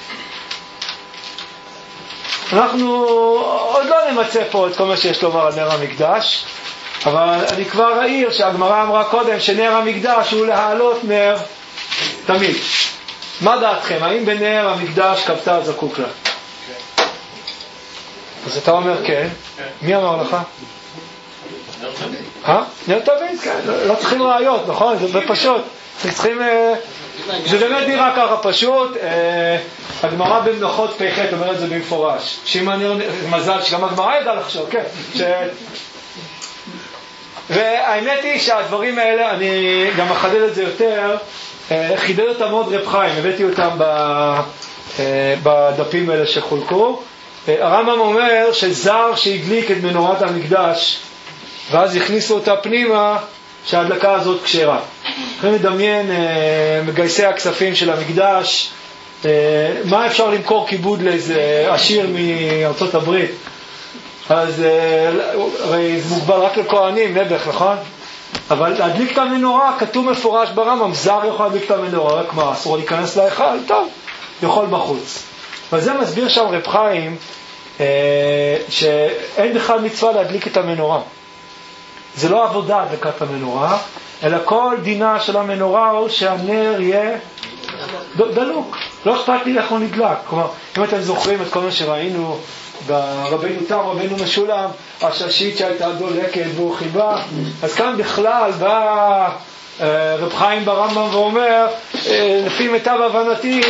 Speaker 1: אנחנו עוד לא נמצא פה את כל מה שיש לומר על נר המקדש, אבל אני כבר ראיר שהגמרא אמרה קודם שנר המקדש הוא להעלות נר תמיד. מה דעתכם? האם בנר המקדש כפתה זקוק לה? אז אתה אומר כן. מי אמר לך? אה? נר תמיד, כן. לא צריכים ראיות, נכון? זה פשוט. צריכים... זה באמת נראה ככה פשוט. הגמרא במנוחות פ"ח אומרת זה במפורש. מזל שגם הגמרא ידע לחשוב, כן. והאמת היא שהדברים האלה, אני גם מחדד את זה יותר, חידד אותם עוד רב חיים, הבאתי אותם בדפים האלה שחולקו. הרמב"ם אומר שזר שהדליק את מנורת המקדש ואז הכניסו אותה פנימה, שההדלקה הזאת כשרה. יכולים לדמיין מגייסי הכספים של המקדש, מה אפשר למכור כיבוד לאיזה עשיר מארצות הברית? אז הרי זה מוגבל רק לכהנים, נבח, נכון? אבל להדליק את המנורה, כתוב מפורש ברמב"ם, זר יכול להדליק את המנורה, רק מה, אסור להיכנס להיכל, טוב, יכול בחוץ. וזה מסביר שם רב חיים, שאין בכלל מצווה להדליק את המנורה. זה לא עבודה הדלקת המנורה, אלא כל דינה של המנורה הוא שהנר יהיה דלוק. לא אכפת לי איך הוא נדלק. כלומר, אם אתם זוכרים את כל מה שראינו ברבינו תם, רבינו משולם, הששית שהייתה דולקת והוא חיבה, אז כאן בכלל בא רב חיים ברמב"ם ואומר, לפי מיטב הבנתי,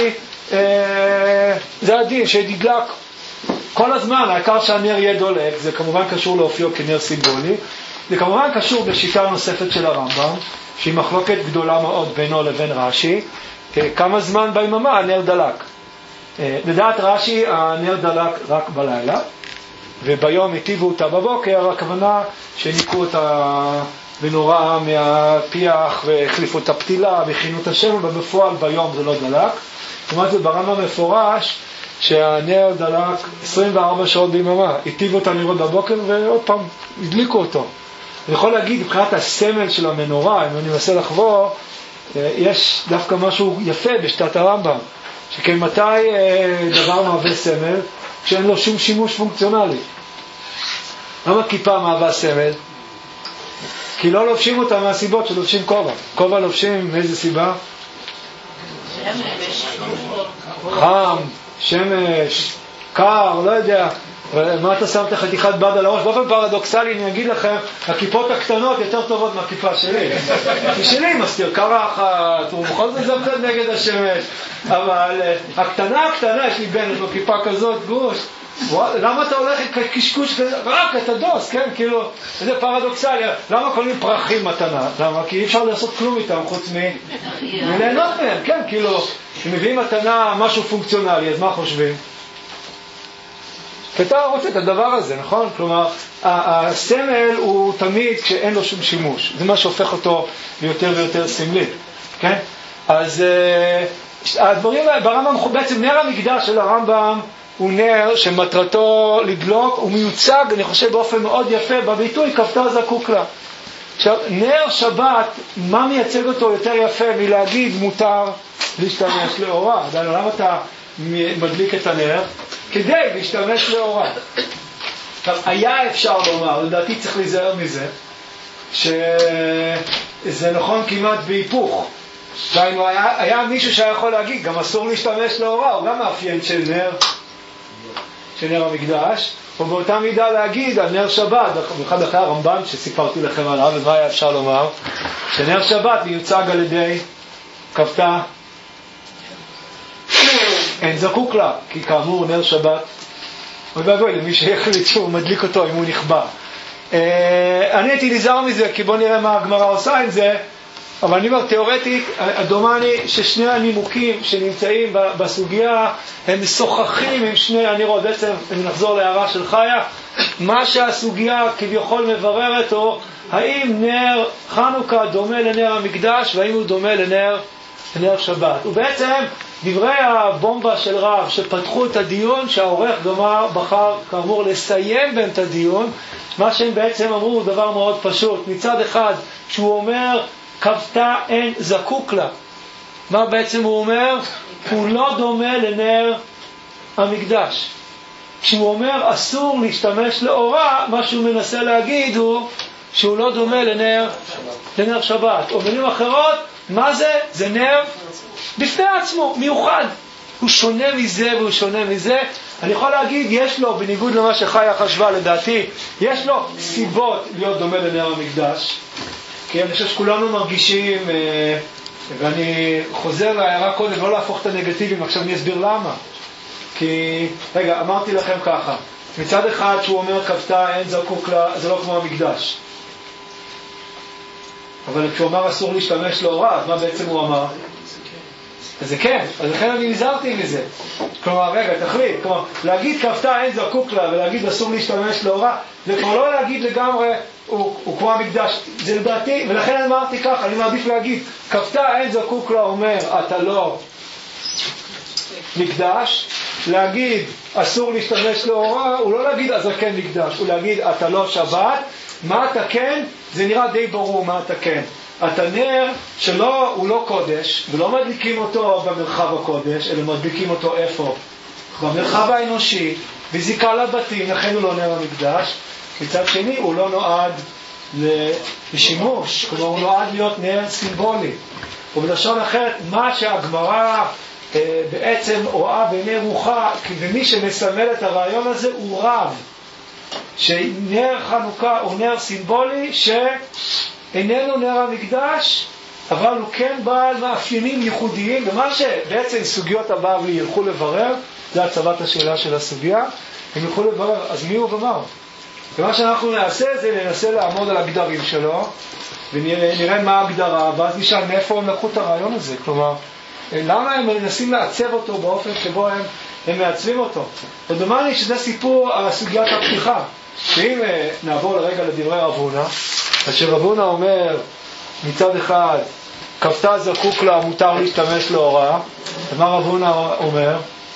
Speaker 1: זה הדין שדלק כל הזמן, העיקר שהנר יהיה דולק. זה כמובן קשור לאופיו כנר סימבולי. זה כמובן קשור בשיטה נוספת של הרמב"ם, שהיא מחלוקת גדולה מאוד בינו לבין רש"י, כמה זמן ביממה הנר דלק. לדעת רש"י הנר דלק רק בלילה, וביום הטיבו אותה בבוקר, הכוונה שניקו את המנורה מהפיח והחליפו את הפתילה והכינו את השמן, ובפועל ביום זה לא דלק. זאת אומרת, זה ברמב"ם מפורש שהנר דלק עשרים וארבע שעות ביממה, הטיבו את הנרות בבוקר ועוד פעם הדליקו אותו. אני יכול להגיד, מבחינת הסמל של המנורה, אם אני מנסה לחבור, יש דווקא משהו יפה בשתת הרמב"ם, שכן מתי דבר מהווה סמל? כשאין לו שום שימוש פונקציונלי. למה כיפה מהווה סמל? כי לא לובשים אותה מהסיבות שלובשים כובע. כובע לובשים מאיזה סיבה? חם, שמש, קר, לא יודע. מה אתה שמת חתיכת בד על הראש? באופן פרדוקסלי אני אגיד לכם, הכיפות הקטנות יותר טובות מהכיפה שלי. כי שלי מסתיר קרחת, הוא בכל זאת זמתת נגד השמש. אבל הקטנה הקטנה, יש לי בן, יש לו כיפה כזאת, גוש. למה אתה הולך עם קשקוש כזה? רק את הדוס, כן? כאילו, זה פרדוקסלי. למה קונים פרחים מתנה? למה? כי אי אפשר לעשות כלום איתם חוץ מליהנות מהם, כן? כאילו, אם מביאים מתנה משהו פונקציונלי, אז מה חושבים? אתה רוצה את הדבר הזה, נכון? כלומר, הסמל הוא תמיד כשאין לו שום שימוש. זה מה שהופך אותו ליותר ויותר סמלי, כן? אז הדברים האלה, ברמב"ם, בעצם נר המקדש של הרמב"ם הוא נר שמטרתו לדלוק, הוא מיוצג, אני חושב, באופן מאוד יפה בביטוי כפתה זקוק לה. עכשיו, נר שבת, מה מייצג אותו יותר יפה מלהגיד מותר להשתמש לאורה? למה אתה מדליק את הנר? כדי להשתמש לאורה. עכשיו, היה אפשר לומר, לדעתי צריך להיזהר מזה, שזה נכון כמעט בהיפוך. דיינו, היה, היה מישהו שהיה יכול להגיד, גם אסור להשתמש לאורה, הוא גם מאפיין של נר, של נר המקדש, או באותה מידה להגיד על נר שבת, במיוחד אחרי הרמב"ם שסיפרתי לכם עליו, ומה היה אפשר לומר? שנר שבת מיוצג על ידי כפתה, אין זקוק לה, כי כאמור נר שבת, ובאבוי למי שיחליט שהוא מדליק אותו אם הוא נכבה. אני הייתי נזהר מזה, כי בוא נראה מה הגמרא עושה עם זה, אבל אני אומר, תיאורטית, דומני ששני הנימוקים שנמצאים בסוגיה, הם משוחחים עם שני הנירות. בעצם, אם נחזור להערה של חיה, מה שהסוגיה כביכול מבררת, או האם נר חנוכה דומה לנר המקדש, והאם הוא דומה לנר, לנר שבת. ובעצם, דברי הבומבה של רב שפתחו את הדיון, שהעורך גמר בחר כאמור לסיים בהם את הדיון, מה שהם בעצם אמרו הוא דבר מאוד פשוט. מצד אחד, שהוא אומר, כפתה אין זקוק לה. מה בעצם הוא אומר? הוא לא דומה לנר המקדש. כשהוא אומר אסור להשתמש לאורה, מה שהוא מנסה להגיד הוא שהוא לא דומה לנר, לנר שבת. או במילים אחרות, מה זה? זה נר בפני עצמו, מיוחד. הוא שונה מזה והוא שונה מזה. אני יכול להגיד, יש לו, בניגוד למה שחיה חשבה לדעתי, יש לו סיבות להיות דומה לנר המקדש. כי אני חושב שכולנו מרגישים, ואני חוזר להערה קודם, לא להפוך את הנגטיבים, עכשיו אני אסביר למה. כי, רגע, אמרתי לכם ככה, מצד אחד שהוא אומר כפתה אין זקוק לה, זה לא כמו המקדש. אבל כשהוא אמר אסור להשתמש לאורה, מה בעצם הוא אמר? אז זה כן, אז לכן אני נזהרתי מזה. כלומר, רגע, תחליט, כלומר, להגיד כפתה אין זקוק לה ולהגיד אסור להשתמש לאורה, זה כבר לא להגיד לגמרי, הוא, הוא כמו המקדש, זה לדעתי, ולכן אני אמרתי ככה, אני מעדיף להגיד, כפתה אין זקוק לה אומר, אתה לא מקדש, להגיד אסור להשתמש לאורה, הוא לא להגיד אז כן מקדש, הוא להגיד אתה לא שבת, מה אתה כן? זה נראה די ברור מה אתה כן. אתה נר שלא, הוא לא קודש, ולא מדליקים אותו במרחב הקודש, אלא מדליקים אותו איפה? במרחב האנושי, בזיקה לבתים, לכן הוא לא נר המקדש. מצד שני, הוא לא נועד לשימוש, כלומר הוא נועד להיות נר סימבולי. ובלשון אחרת, מה שהגמרא אה, בעצם רואה בעיני רוחה, כי ומי שמסמל את הרעיון הזה הוא רב, שנר חנוכה הוא נר סימבולי שאיננו נר המקדש, אבל הוא כן בעל מאפיינים ייחודיים, ומה שבעצם סוגיות הבבלי ילכו לברר, זה הצבת השאלה של הסוגיה, הם ילכו לברר, אז מי הוא ומה הוא? ומה שאנחנו נעשה זה ננסה לעמוד על הגדרים שלו, ונראה מה ההגדרה, ואז נשאל מאיפה הם לקחו את הרעיון הזה, כלומר, למה הם מנסים לעצב אותו באופן שבו הם, הם מעצבים אותו. ודומני שזה סיפור על סוגיית הפתיחה, שאם נעבור לרגע לדברי רב הונא, אשר רב הונא אומר מצד אחד, כפתה זקוק לה, מותר להשתמש לאורה, ומה רב הונא אומר?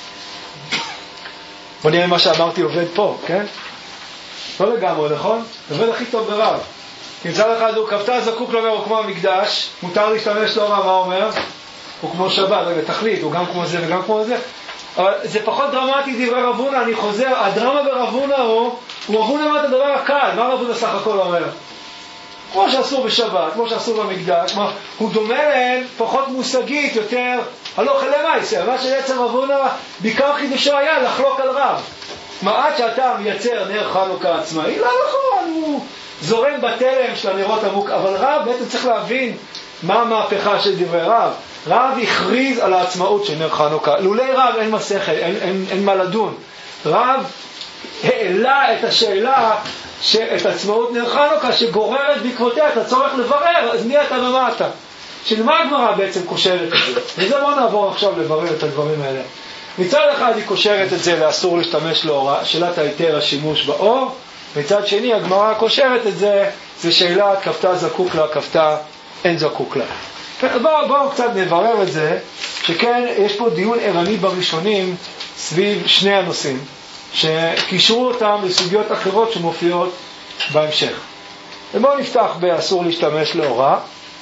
Speaker 1: בוא נראה מה שאמרתי עובד פה, כן? לא לגמרי, נכון? עובד הכי טוב ברב. כי מצד אחד הוא כפתה זקוק לה, הוא כמו המקדש, מותר להשתמש לאורה, מה אומר? הוא כמו שבת, רגע, תחליט, הוא גם כמו זה וגם כמו זה. אבל זה פחות דרמטי דברי רב הונא, אני חוזר, הדרמה ברב הונא הוא, הוא רב הונא אמר את הדבר הקל, מה רב הונא סך הכל אומר? כמו שאסור בשבת, כמו שאסור במקדש, כמו, הוא דומה להם פחות מושגית, יותר הלוך אלי מייסר, מה שבעצם רב הונא בעיקר חידושו היה לחלוק על רב. מה עד שאתה מייצר נר חנוכה עצמאי, לא נכון, הוא זורם בתלם של הנרות עמוק, אבל רב בעצם צריך להבין מה המהפכה של דברי רב. רב הכריז על העצמאות של נר חנוכה. לולי רב אין מסכת, אין, אין, אין מה לדון. רב העלה את השאלה, את עצמאות נר חנוכה, שגוררת בעקבותיה את הצורך לברר, אז מי אתה ומה אתה? שלמה הגמרא בעצם קושרת את זה. וזה לא נעבור עכשיו לברר את הדברים האלה. מצד אחד היא קושרת את זה לאסור להשתמש לאורה, שאלת היתר השימוש באור. מצד שני הגמרא קושרת את זה, זה שאלת כפתה זקוק לה, כפתה אין זקוק לה. בואו בוא קצת נברר את זה, שכן יש פה דיון ערני בראשונים סביב שני הנושאים, שקישרו אותם לסוגיות אחרות שמופיעות בהמשך. ובואו נפתח באסור להשתמש לאורה,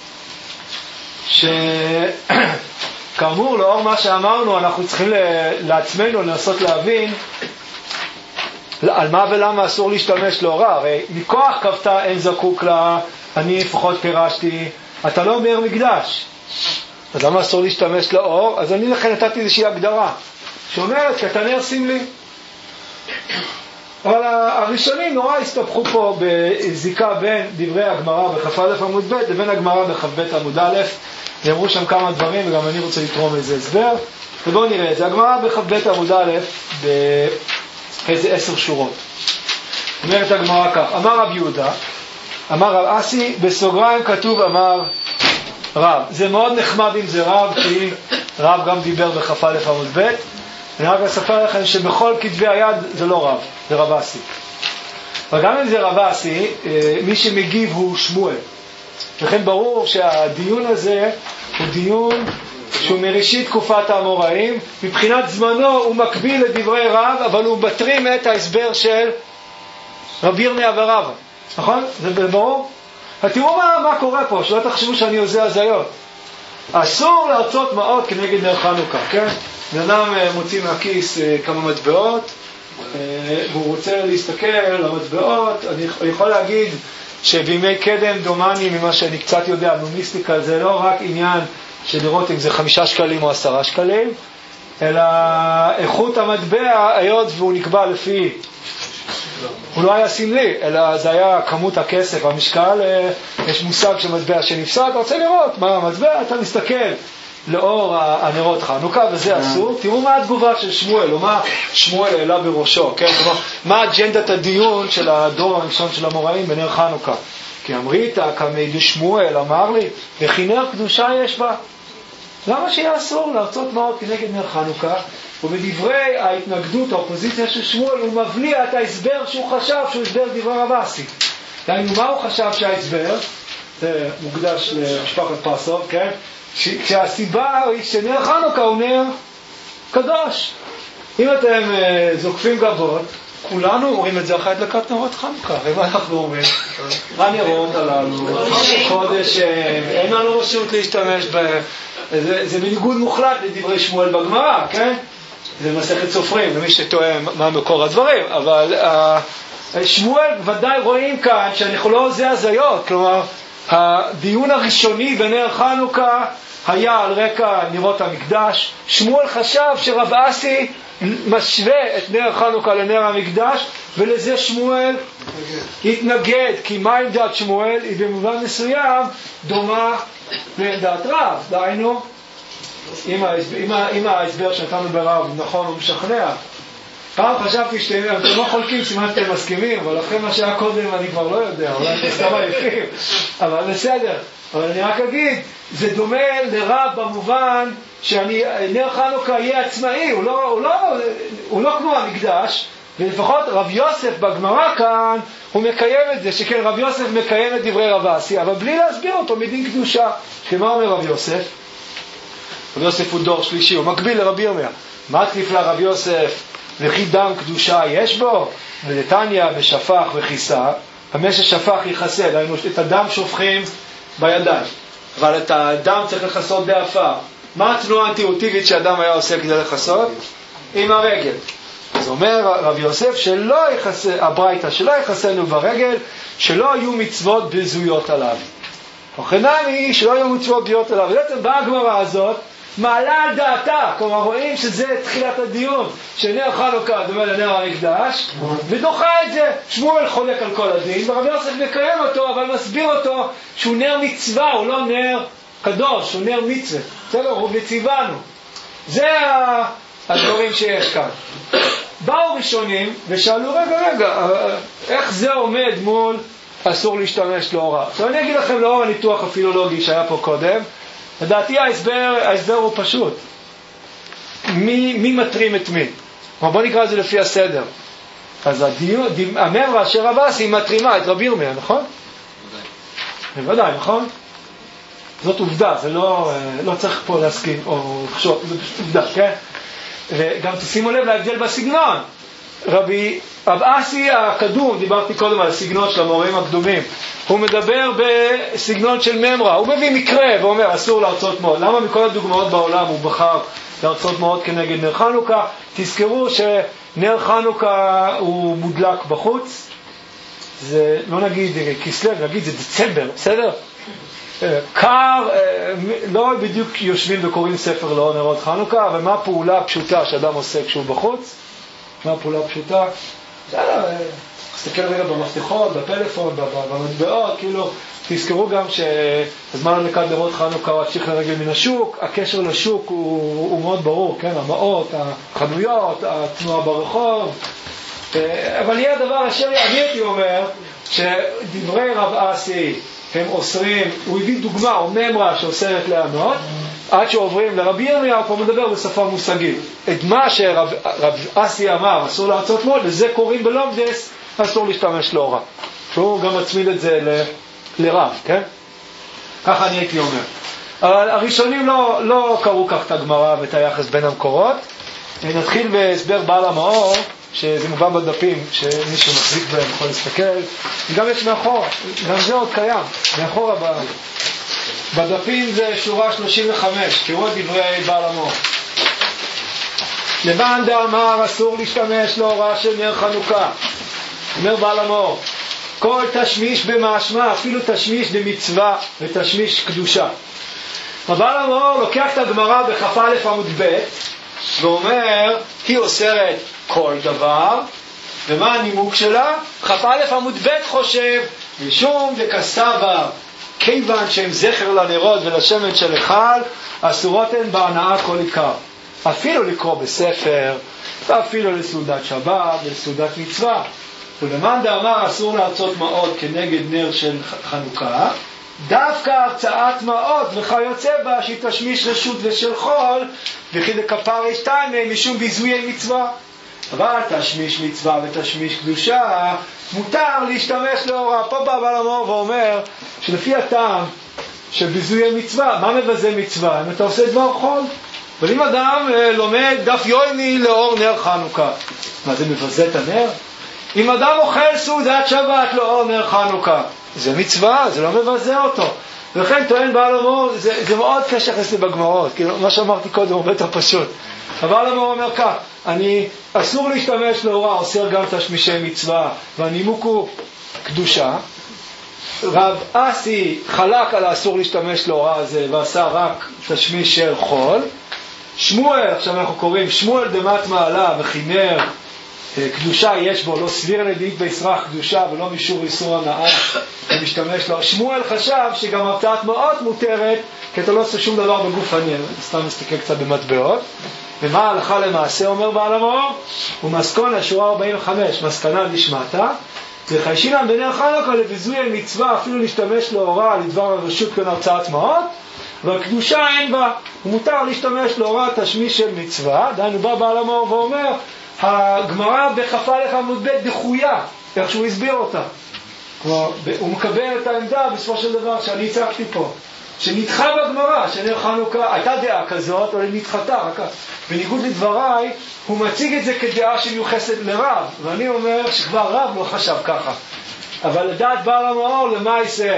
Speaker 1: שכאמור לאור מה שאמרנו אנחנו צריכים לעצמנו לנסות להבין על מה ולמה אסור להשתמש לאורה. הרי מכוח כבתה אין זקוק לה, אני לפחות פירשתי, אתה לא אומר מקדש, אז למה אסור להשתמש לאור? אז אני לכן נתתי איזושהי הגדרה שאומרת כתנר סמלי. אבל הראשונים נורא הסתבכו פה בזיקה בין דברי הגמרא בכ"א עמוד ב' לבין הגמרא בכ"ב עמוד א', ואמרו שם כמה דברים וגם אני רוצה לתרום איזה הסבר, ובואו נראה את זה. הגמרא בכ"ב עמוד א' באיזה עשר שורות אומרת הגמרא כך: אמר רב יהודה אמר רב אסי, בסוגריים כתוב אמר רב. זה מאוד נחמד אם זה רב, כי רב גם דיבר בכ"א עמוד ב'. אני רק אספר לכם שבכל כתבי היד זה לא רב, זה רב אסי. וגם אם זה רב אסי, מי שמגיב הוא שמואל. לכן ברור שהדיון הזה הוא דיון שהוא מראשית תקופת האמוראים. מבחינת זמנו הוא מקביל לדברי רב, אבל הוא מטרים את ההסבר של רבי ירמיה ורבא. נכון? זה ברור? תראו מה, מה קורה פה, שלא תחשבו שאני עושה הזיות. אסור להרצות מעות כנגד נר חנוכה, כן? בנאדם מוציא מהכיס כמה מטבעות, והוא רוצה להסתכל על המטבעות. אני יכול להגיד שבימי קדם דומני, ממה שאני קצת יודע, נומיסטיקה, זה לא רק עניין של לראות אם זה חמישה שקלים או עשרה שקלים, אלא איכות המטבע, היות והוא נקבע לפי, הוא לא היה סמלי, אלא זה היה כמות הכסף, המשקל. יש מושג של מטבע שנפסד, אתה רוצה לראות מה המטבע, אתה מסתכל לאור הנרות חנוכה, וזה אסור. תראו מה התגובה של שמואל, או מה שמואל העלה בראשו, כן? כלומר, מה אג'נדת הדיון של הדור הראשון של המוראים בנר חנוכה. כי אמרית, כמי שמואל אמר לי, וכי נר קדושה יש בה. למה שיהיה אסור להרצות מעות כנגד נר חנוכה? ובדברי ההתנגדות, האופוזיציה של שמואל, הוא מבליע את ההסבר שהוא חשב שהוא הסבר דברי רב אסי. דהיינו, מה הוא חשב שההסבר? זה מוקדש למשפחת פסוב, כן? כשהסיבה היא שנר חנוכה הוא נר קדוש. אם אתם uh, זוקפים גבות, כולנו אומרים את זה אחרי הדלקת נרות חנוכה. ומה אנחנו אומרים? הנרות הללו, חודש, אין לנו רשות להשתמש ב... זה, זה בניגוד מוחלט לדברי שמואל בגמרא, כן? זה מסכת סופרים, למי שטועה מה מקור הדברים. אבל uh, שמואל ודאי רואים כאן שאנחנו לא עושה הזיות. כלומר, הדיון הראשוני בנר חנוכה היה על רקע נרות המקדש. שמואל חשב שרב אסי משווה את נר חנוכה לנר המקדש, ולזה שמואל התנגד. כי מה עמדת שמואל? היא במובן מסוים דומה לעמדת רב. דהיינו, אם ההסבר שנתנו ברב נכון ומשכנע, פעם חשבתי שאתם לא חולקים, סימן שאתם מסכימים, אבל אחרי מה שהיה קודם אני כבר לא יודע, אולי אתם סתם עייפים, אבל בסדר. אבל אני רק אגיד, זה דומה לרב במובן שנר חנוכה יהיה עצמאי, הוא לא, הוא לא, הוא לא כמו המקדש, ולפחות רב יוסף בגמרא כאן, הוא מקיים את זה, שכן רב יוסף מקיים את דברי רב אסי, אבל בלי להסביר אותו מדין קדושה. שמה אומר רב יוסף? רב יוסף הוא דור שלישי, הוא מקביל לרבי ירמיה. מה תליף לרב יוסף? וכי דם קדושה יש בו? ולתניא בשפח וכיסה, המה ששפח יכסה, דהיינו את הדם שופכים בידיים, אבל את הדם צריך לחסות באפר. מה התנועה האינטואיטיבית שהאדם היה עושה כדי לחסות? עם הרגל. אז אומר רב יוסף שלא יחסה, הברייתא שלא יחסנו ברגל, שלא היו מצוות בזויות עליו. וכנעני שלא היו מצוות בזויות עליו. ובעצם באה הגמרא הזאת מעלה על דעתה, כלומר רואים שזה תחילת הדיון, שנר חנוכה דומה לנר המקדש, ודוחה את זה. שמואל חולק על כל הדין, ורב יוסף מקיים אותו, אבל מסביר אותו שהוא נר מצווה, הוא לא נר קדוש, הוא נר מצווה. בסדר, הוא מציוונו. זה הדברים שיש כאן. באו ראשונים ושאלו, רגע, רגע, איך זה עומד מול אסור להשתמש לאורה? עכשיו אני אגיד לכם לאור הניתוח הפילולוגי שהיה פה קודם, לדעתי ההסבר, ההסבר הוא פשוט. מי, מי מטרים את מי? בוא נקרא את זה לפי הסדר. אז הדיון, המרווה אשר רב אסי מטרימה את רבי ירמיה, נכון? בוודאי. בוודאי, נכון? זאת עובדה, זה לא, לא צריך פה להסכים או לחשוב, זה עובדה, כן? וגם תשימו לב להבדל בסגנון. רבי אבאסי הקדום, דיברתי קודם על הסגנון של המורים הקדומים, הוא מדבר בסגנון של ממרה, הוא מביא מקרה ואומר אסור להרצות מאוד. למה מכל הדוגמאות בעולם הוא בחר להרצות מאוד כנגד נר חנוכה? תזכרו שנר חנוכה הוא מודלק בחוץ, זה לא נגיד כסלו, נגיד זה דצמבר, בסדר? קר, לא בדיוק יושבים וקוראים ספר לאור נרות חנוכה, אבל מה הפעולה הפשוטה שאדם עושה כשהוא בחוץ? מה הפעולה הפשוטה? תסתכל רגע במפתחות, בפלאפון, במטבעות, כאילו, תזכרו גם שהזמן הנקד נרות חנוכה הוא להמשיך לרגל מן השוק, הקשר לשוק הוא, הוא מאוד ברור, כן? המאות, החנויות, התנועה ברחוב, אבל יהיה הדבר אשר אני הייתי אומר, שדברי רב אסי הם אוסרים, הוא הביא דוגמה, או ממרה שאוסרת לענות, עד שעוברים לרבי ירמיהו, פה מדבר בשפה מושגית. את מה שרב אסי אמר, אסור להרצות מאוד, לזה קוראים בלומדס, אסור להשתמש לאורה. שהוא גם מצמיד את זה ל, לרב, כן? ככה אני הייתי אומר. אבל הראשונים לא, לא קראו כך את הגמרא ואת היחס בין המקורות. נתחיל בהסבר בעל המאור, שזה מובן בדפים, שמי שמחזיק בהם יכול להסתכל. גם יש מאחורה, גם זה עוד קיים, מאחורה ב... בדפים זה שורה שלושים וחמש, תראו את דברי בעל המאור. לבן דאמר אסור להשתמש לאורה של נר חנוכה. אומר בעל המאור, כל תשמיש במשמע, אפילו תשמיש במצווה ותשמיש קדושה. בעל המאור לוקח את הגמרא בכ"א עמוד ב' ואומר, היא אוסרת כל דבר, ומה הנימוק שלה? כ"א עמוד ב' חושב, משום דקסתבר, כיוון שהם זכר לנרות ולשמן של היכל, אסורות הן בהנאה כל עיקר. אפילו לקרוא בספר, ואפילו לסעודת שבת, לסעודת מצווה. ולמאן דאמר אסור להרצות מעות כנגד נר של חנוכה, דווקא הרצאת מעות וכיוצא בה שהיא תשמיש רשות ושל חול, וכי דכפר ישתיים משום ביזויי מצווה. אבל תשמיש מצווה ותשמיש קדושה מותר להשתמש לאורה. פה בא בעל המאור ואומר שלפי הטעם של ביזויי מצווה, מה מבזה מצווה? אם אתה עושה דבר חול. אבל אם אדם לומד דף יומי לאור נר חנוכה, מה זה מבזה את הנר? אם אדם אוכל סעודת שבת לאור נר חנוכה, זה מצווה, זה לא מבזה אותו. ולכן טוען בעל המאור, זה, זה מאוד קשה חסד בגמרות, כאילו מה שאמרתי קודם הוא בטח פשוט. אבל המאור אומר כך, אני אסור להשתמש לאורה, אוסר גם תשמישי מצווה, והנימוק הוא קדושה. רב אסי חלק על האסור להשתמש לאורה הזה, ועשה רק תשמיש של חול. שמואל, עכשיו אנחנו קוראים, שמואל דמת מעלה וכינר, קדושה יש בו, לא סביר לדעית בישרח קדושה ולא משור איסור הנאה ומשתמש לו. שמואל חשב שגם הרצאת מעות מותרת, כי אתה לא עושה שום דבר בגוף הנר, סתם מסתכל קצת במטבעות. ומה ההלכה למעשה אומר בעל המאור? ומסקון לשורה ארבעים וחמש, מסקנה לשמטה, וחיישינם בנר חנוכה לביזוי מצווה אפילו להשתמש לאורה לדבר הרשות כאן הרצאת מעות, והקדושה אין בה, ומותר להשתמש לאורה תשמיש של מצווה. דיינו בא בעל המאור ואומר, הגמרא בכ"א עמוד ב' דחויה, איך שהוא הסביר אותה. כלומר, הוא מקבל את העמדה בסופו של דבר שאני הצגתי פה, שנדחה בגמרא, שנר חנוכה, הייתה דעה כזאת, אבל היא נדחתה, רק בניגוד לדבריי, הוא מציג את זה כדעה שמיוחסת לרב, ואני אומר שכבר רב לא חשב ככה. אבל לדעת בעל המאור, למה יעשה?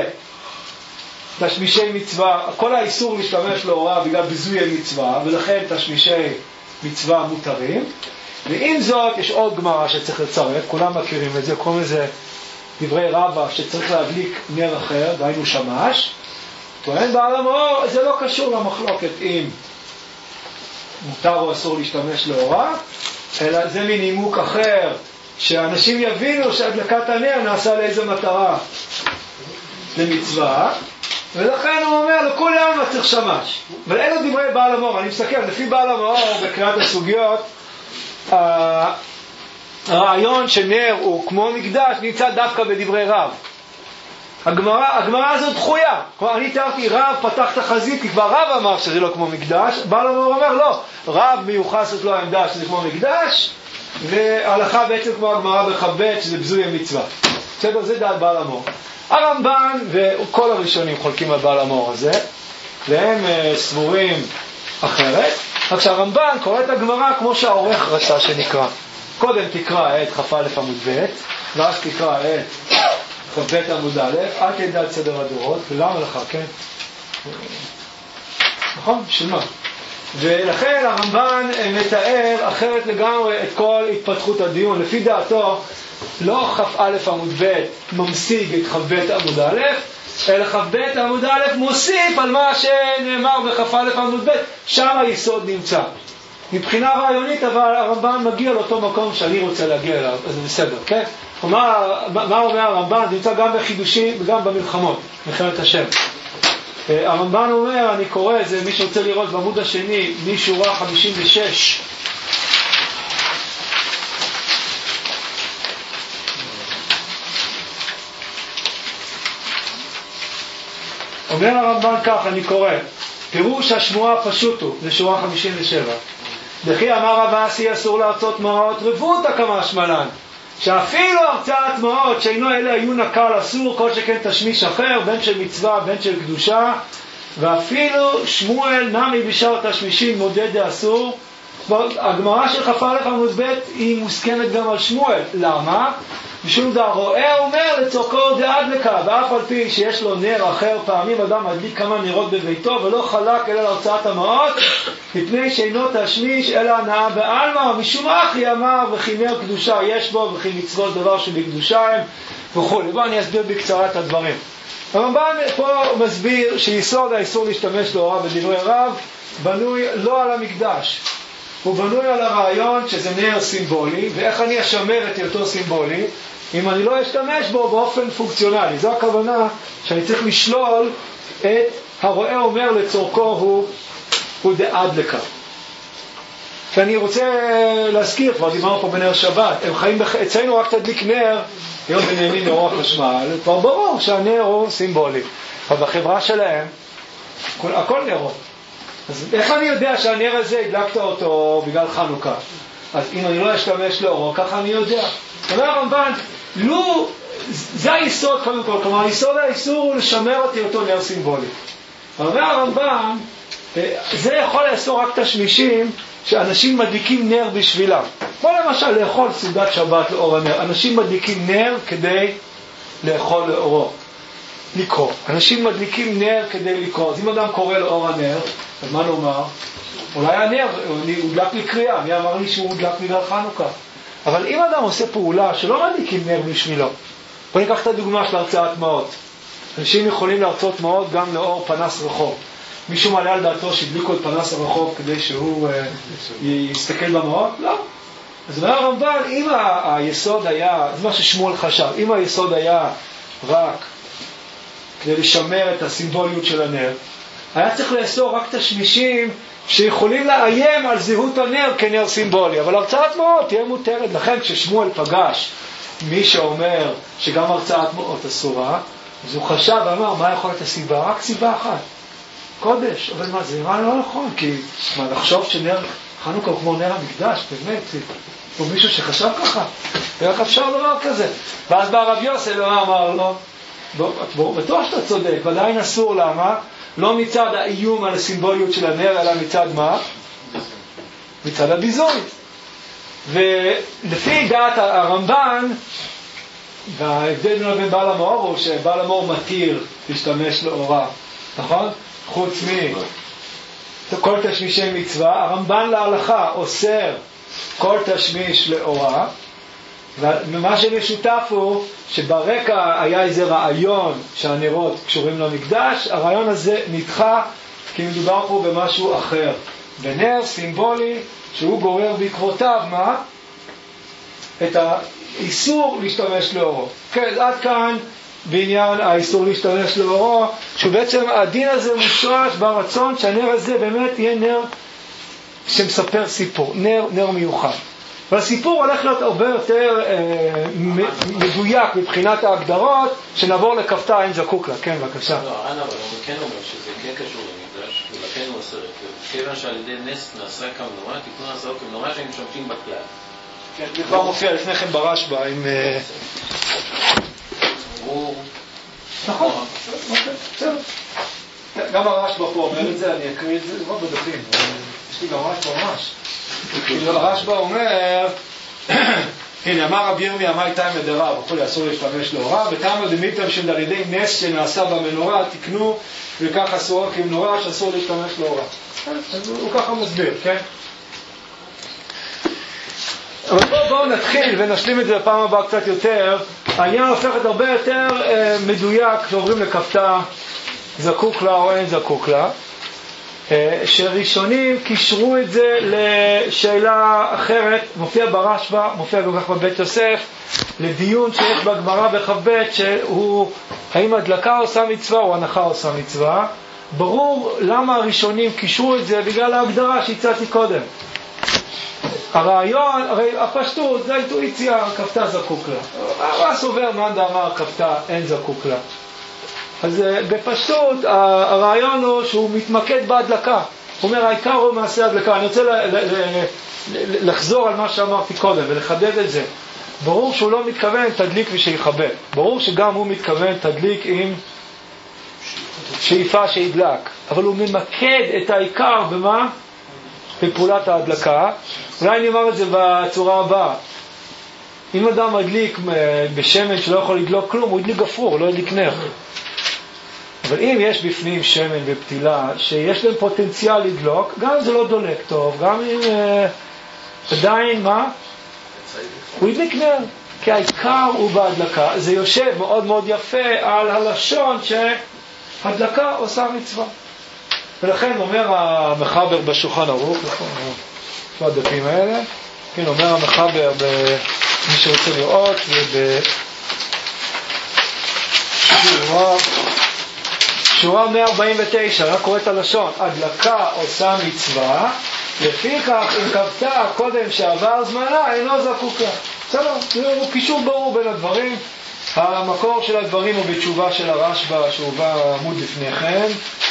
Speaker 1: תשמישי מצווה, כל האיסור להשתמש לאורה בגלל ביזוי מצווה, ולכן תשמישי מצווה מותרים. ועם זאת, יש עוד גמרא שצריך לצרף, כולם מכירים את זה, קוראים לזה דברי רבא, שצריך להדליק נר אחר, דהיינו שמש. טוען בעל המאור, זה לא קשור למחלוקת אם מותר או אסור להשתמש לאורה, אלא זה מנימוק אחר, שאנשים יבינו שהדלקת הנר נעשה לאיזו מטרה, למצווה, ולכן הוא אומר, לכל יום צריך שמש. אבל אלו דברי בעל המאור, אני מסתכל, לפי בעל המאור, בקריאת הסוגיות, הרעיון שנר הוא כמו מקדש נמצא דווקא בדברי רב. הגמרא, הגמרא הזאת דחויה. כלומר, אני תיארתי, רב פתח את החזית, כי כבר רב אמר שזה לא כמו מקדש, בעל המאור אומר, לא, רב מיוחסת לו העמדה שזה כמו מקדש, והלכה בעצם כמו הגמרא בחב"ד, שזה בזוי המצווה. בסדר, זה דעת בעל המאור. הרמב"ן וכל הראשונים חולקים על בעל המאור הזה, והם uh, סבורים אחרת. רק שהרמב"ן קורא את הגמרא כמו שהעורך רצה שנקרא. קודם תקרא את כ"א עמוד ב', ואז תקרא את כ"ב עמוד א', אל תדע את סדר הדורות, ולמה לך, כן? נכון? בשביל מה? ולכן הרמב"ן מתאר אחרת לגמרי את כל התפתחות הדיון. לפי דעתו, לא כ"א עמוד ב' ממשיג את כ"ב עמוד א', אלא כ"ב עמוד א' מוסיף על מה שנאמר בכ"א עמוד ב', שם היסוד נמצא. מבחינה רעיונית, אבל הרמב"ן מגיע לאותו מקום שאני רוצה להגיע אליו, אז זה בסדר, כן? ומה, מה אומר הרמב"ן? זה נמצא גם בחידושים וגם במלחמות, מלחמת השם. הרמב"ן אומר, אני קורא את זה, מי שרוצה לראות בעמוד השני, משורה חמישים ושש. אומר הרמב"ן כך, אני קורא, פירוש השמועה פשוט הוא, זה שורה חמישים ושבע. דכי אמר רב אסי אסור להרצות מעות רבותא כמשמען, שאפילו הרצאת מעות שאינו אלה היו נקל אסור, כל שכן תשמיש אחר, בין של מצווה בין של קדושה, ואפילו שמואל נמי בשאר תשמישים מודד דאסור. הגמרא של כ"א עמוד ב' היא מוסכמת גם על שמואל. למה? משום דהרואה אומר לצורכו דהדלקה, ואף על פי שיש לו נר אחר, פעמים אדם מדליק כמה נרות בביתו ולא חלק אלא להוצאת המעות, מפני שאינו תשמיש אלא הנאה בעלמא, משום אחי אמר וכי נר קדושה יש בו וכי מצוות דבר שבקדושה הם וכו'. בוא אני אסביר בקצרה את הדברים. הרמב"ן פה מסביר שיסוד האיסור להשתמש להוראה בדברי רב בנוי לא על המקדש, הוא בנוי על הרעיון שזה נר סימבולי, ואיך אני אשמר את היותו סימבולי אם אני לא אשתמש בו באופן פונקציונלי. זו הכוונה שאני צריך לשלול את הרואה אומר לצורכו הוא, הוא דהדלקה. ואני רוצה להזכיר, כבר דיברנו פה בנר שבת, הם חיים בח... אצלנו רק תדליק נר, היום בנהנים נאור החשמל, כבר ברור שהנר הוא סימבולי, אבל בחברה שלהם הכל, הכל נרות. אז איך אני יודע שהנר הזה הדלקת אותו בגלל חנוכה? אז אם אני לא אשתמש לאורו, ככה אני יודע. אומר הרמב"ן, לא, זה היסוד קודם כל, כלומר היסוד האיסור הוא לשמר אותי אותו נר סימבולי. אומר הרמב"ן, זה יכול לאסור רק תשמישים שאנשים מדליקים נר בשבילם. כמו למשל לאכול סעודת שבת לאור הנר. אנשים מדליקים נר כדי לאכול לאורו. לקרוא. אנשים מדליקים נר כדי לקרוא. אז אם אדם קורא לאור הנר, אז מה נאמר? אולי הנר, הוא הודלק לקריאה. מי אמר לי שהוא הודלק בגלל חנוכה? אבל אם אדם עושה פעולה שלא מדליקים נר בשבילו, בוא ניקח את הדוגמה של הרצאת מעות. אנשים יכולים להרצות מעות גם לאור פנס רחוב. מישהו מעלה על דעתו שהדליקו את פנס הרחוב כדי שהוא uh, יסתכל במעות? לא. אז אומר הרמב"ן, אם ה- היסוד היה, זה מה ששמואל חשב, אם היסוד היה רק כדי לשמר את הסימבוליות של הנר, היה צריך לאסור רק תשמישים שיכולים לאיים על זהות הנר כנר סימבולי, אבל הרצאת מעות תהיה מותרת. לכן כששמואל פגש מי שאומר שגם הרצאת מעות אסורה, אז הוא חשב ואמר, מה יכול להיות הסיבה? רק סיבה אחת, קודש. אבל מה, זה נראה לא נכון, כי מה, לחשוב שנר חנוכה הוא כמו נר המקדש, באמת, הוא מישהו שחשב ככה, ואיך אפשר דבר כזה? ואז בא רב יוסף ואמר לו, בטוח שאתה צודק, ועדיין אסור. למה? לא מצד האיום על הסימבוליות של הנר, אלא מצד מה? מצד הביזוי. ולפי דעת הרמב"ן, וההבדל בין בעל המאור הוא שבעל המאור מתיר להשתמש לאורה, נכון? חוץ מ... כל תשמישי מצווה, הרמב"ן להלכה אוסר כל תשמיש לאורה, ומה שמשותף הוא שברקע היה איזה רעיון שהנרות קשורים למקדש, הרעיון הזה נדחה כי מדובר פה במשהו אחר, בנר סימבולי שהוא גורר בעקבותיו מה? את האיסור להשתמש לאורו. כן, עד כאן בעניין האיסור להשתמש לאורו, שבעצם הדין הזה מושרש ברצון שהנר הזה באמת יהיה נר שמספר סיפור, נר, נר מיוחד. והסיפור הולך להיות הרבה יותר אה, מדויק מבחינת ההגדרות, שנעבור לכפתה האם זקוק לה. כן, בבקשה.
Speaker 4: לא, אנה, אבל הוא כן אומר שזה כן קשור למקדש, ולכן הוא עושה את זה. כיוון שעל ידי נס נעשה כמנורה, תיקון נעשה כמנורה שהם משמשים בכלל.
Speaker 1: כן, זה כבר מופיע לפני כן ברשב"א עם...
Speaker 4: הוא...
Speaker 1: נכון, בסדר. גם הרשב"א פה אומר את זה, אני אקריא את זה, זה לא בדפים, יש לי גם רשב"א ממש. הרשב"א אומר, הנה, אמר רבי ירמיה, מה הייתה עם מדרה, וכולי, אסור להשתמש לאורה, ותאמר דמיתם של על ידי נס שנעשה במנורה, תקנו, וכך אסור כמנורה, שאסור להשתמש לאורה. אז הוא ככה מסביר, כן? אבל בואו בוא נתחיל ונשלים את זה בפעם הבאה קצת יותר. העניין הופך את הרבה יותר אה, מדויק כשעוברים לכפתה, זקוק לה או אין זקוק לה. אה, שראשונים קישרו את זה לשאלה אחרת, מופיע ברשב"א, מופיע גם כך בבית יוסף, לדיון שיש בגמרא בחב שהוא האם הדלקה עושה מצווה או הנחה עושה מצווה. ברור למה הראשונים קישרו את זה, בגלל ההגדרה שהצעתי קודם. הרעיון, הרי הפשטות, זה האינטואיציה, כפתה זקוק לה. מה סובר מאן דאמר כפתה אין זקוק לה? אז בפשטות הרעיון הוא שהוא מתמקד בהדלקה. הוא אומר העיקר הוא מעשה הדלקה. אני רוצה ל- ל- ל- לחזור על מה שאמרתי קודם ולחדד את זה. ברור שהוא לא מתכוון תדליק ושיחבר. ברור שגם הוא מתכוון תדליק עם שאיפה שידלק. אבל הוא ממקד את העיקר במה? בפעולת ההדלקה. אולי אני אומר את זה בצורה הבאה. אם אדם מדליק בשמן שלא יכול לדלוק כלום, הוא ידליק גפרור, לא ידליק נר. אבל אם יש בפנים שמן ופתילה שיש להם פוטנציאל לדלוק, גם זה לא דולק טוב, גם אם uh, עדיין מה? הוא ידליק נר. כי העיקר הוא בהדלקה. זה יושב מאוד מאוד יפה על הלשון שהדלקה עושה מצווה. ולכן אומר המחבר בשולחן ערוך, נכון, פה הדפים האלה, כן, אומר המחבר במי שרוצה לראות, ובשורה שורה מאה ארבעים ותשע, רק קורא את הלשון, הדלקה עושה מצווה, לפיכך אם כפתה קודם שעבר זמנה, אינו זקוק לה. בסדר, הוא קישור ברור בין הדברים. המקור של הדברים הוא בתשובה של הרשב"א שהובא עמוד לפניכם,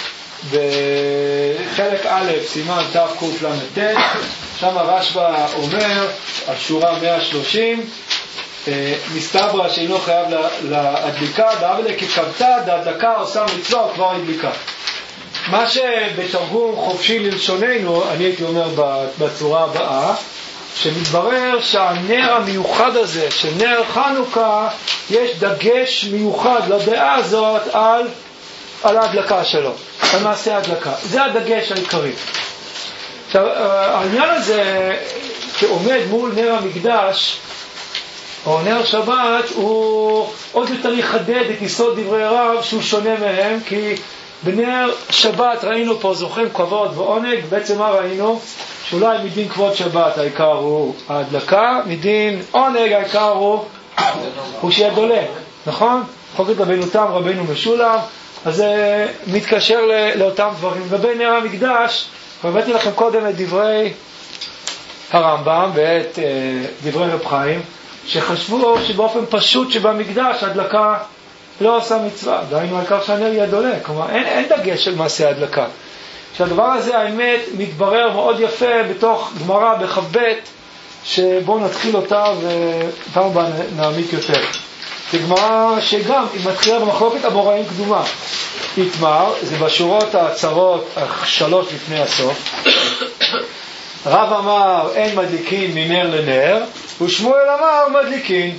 Speaker 1: בחלק א' סימן תקל"ט, שם הרשב"א אומר על שורה מאה ושלושים, מסתברא שאינו חייב להדליקה, דאבלי כי כפתה דהדלקה עושה מצווה וכבר הדליקה. מה שבתרגום חופשי ללשוננו, אני הייתי אומר בצורה הבאה, שמתברר שהנר המיוחד הזה, של נר חנוכה, יש דגש מיוחד לדעה הזאת על, על ההדלקה שלו, על מעשה ההדלקה. זה הדגש העיקרי. עכשיו, העניין הזה שעומד מול נר המקדש, או נר שבת, הוא עוד יותר יחדד את יסוד דברי רב שהוא שונה מהם, כי בנר שבת ראינו פה זוכרים כבוד ועונג, בעצם מה ראינו? שאולי מדין כבוד שבת העיקר הוא ההדלקה, מדין עונג העיקר הוא, הוא שיהיה דולק, נכון? חוקת רבינו תם, רבינו משולם, אז זה מתקשר לאותם דברים. לגבי נר המקדש, הבאתי לכם קודם את דברי הרמב"ם ואת דברי רב חיים, שחשבו שבאופן פשוט שבמקדש ההדלקה לא עושה מצווה, דהיינו העיקר שהנר יהיה דולק, כלומר אין, אין דגש של מעשה ההדלקה. שהדבר הזה האמת מתברר מאוד יפה בתוך גמרא בחב שבואו נתחיל אותה ופעם הבאה נעמיק יותר. זה גמרא שגם היא מתחילה במחלוקת אמוראים קדומה. יתמר, זה בשורות העצרות שלוש לפני הסוף. רב אמר אין מדליקין מנר לנר, ושמואל אמר מדליקין.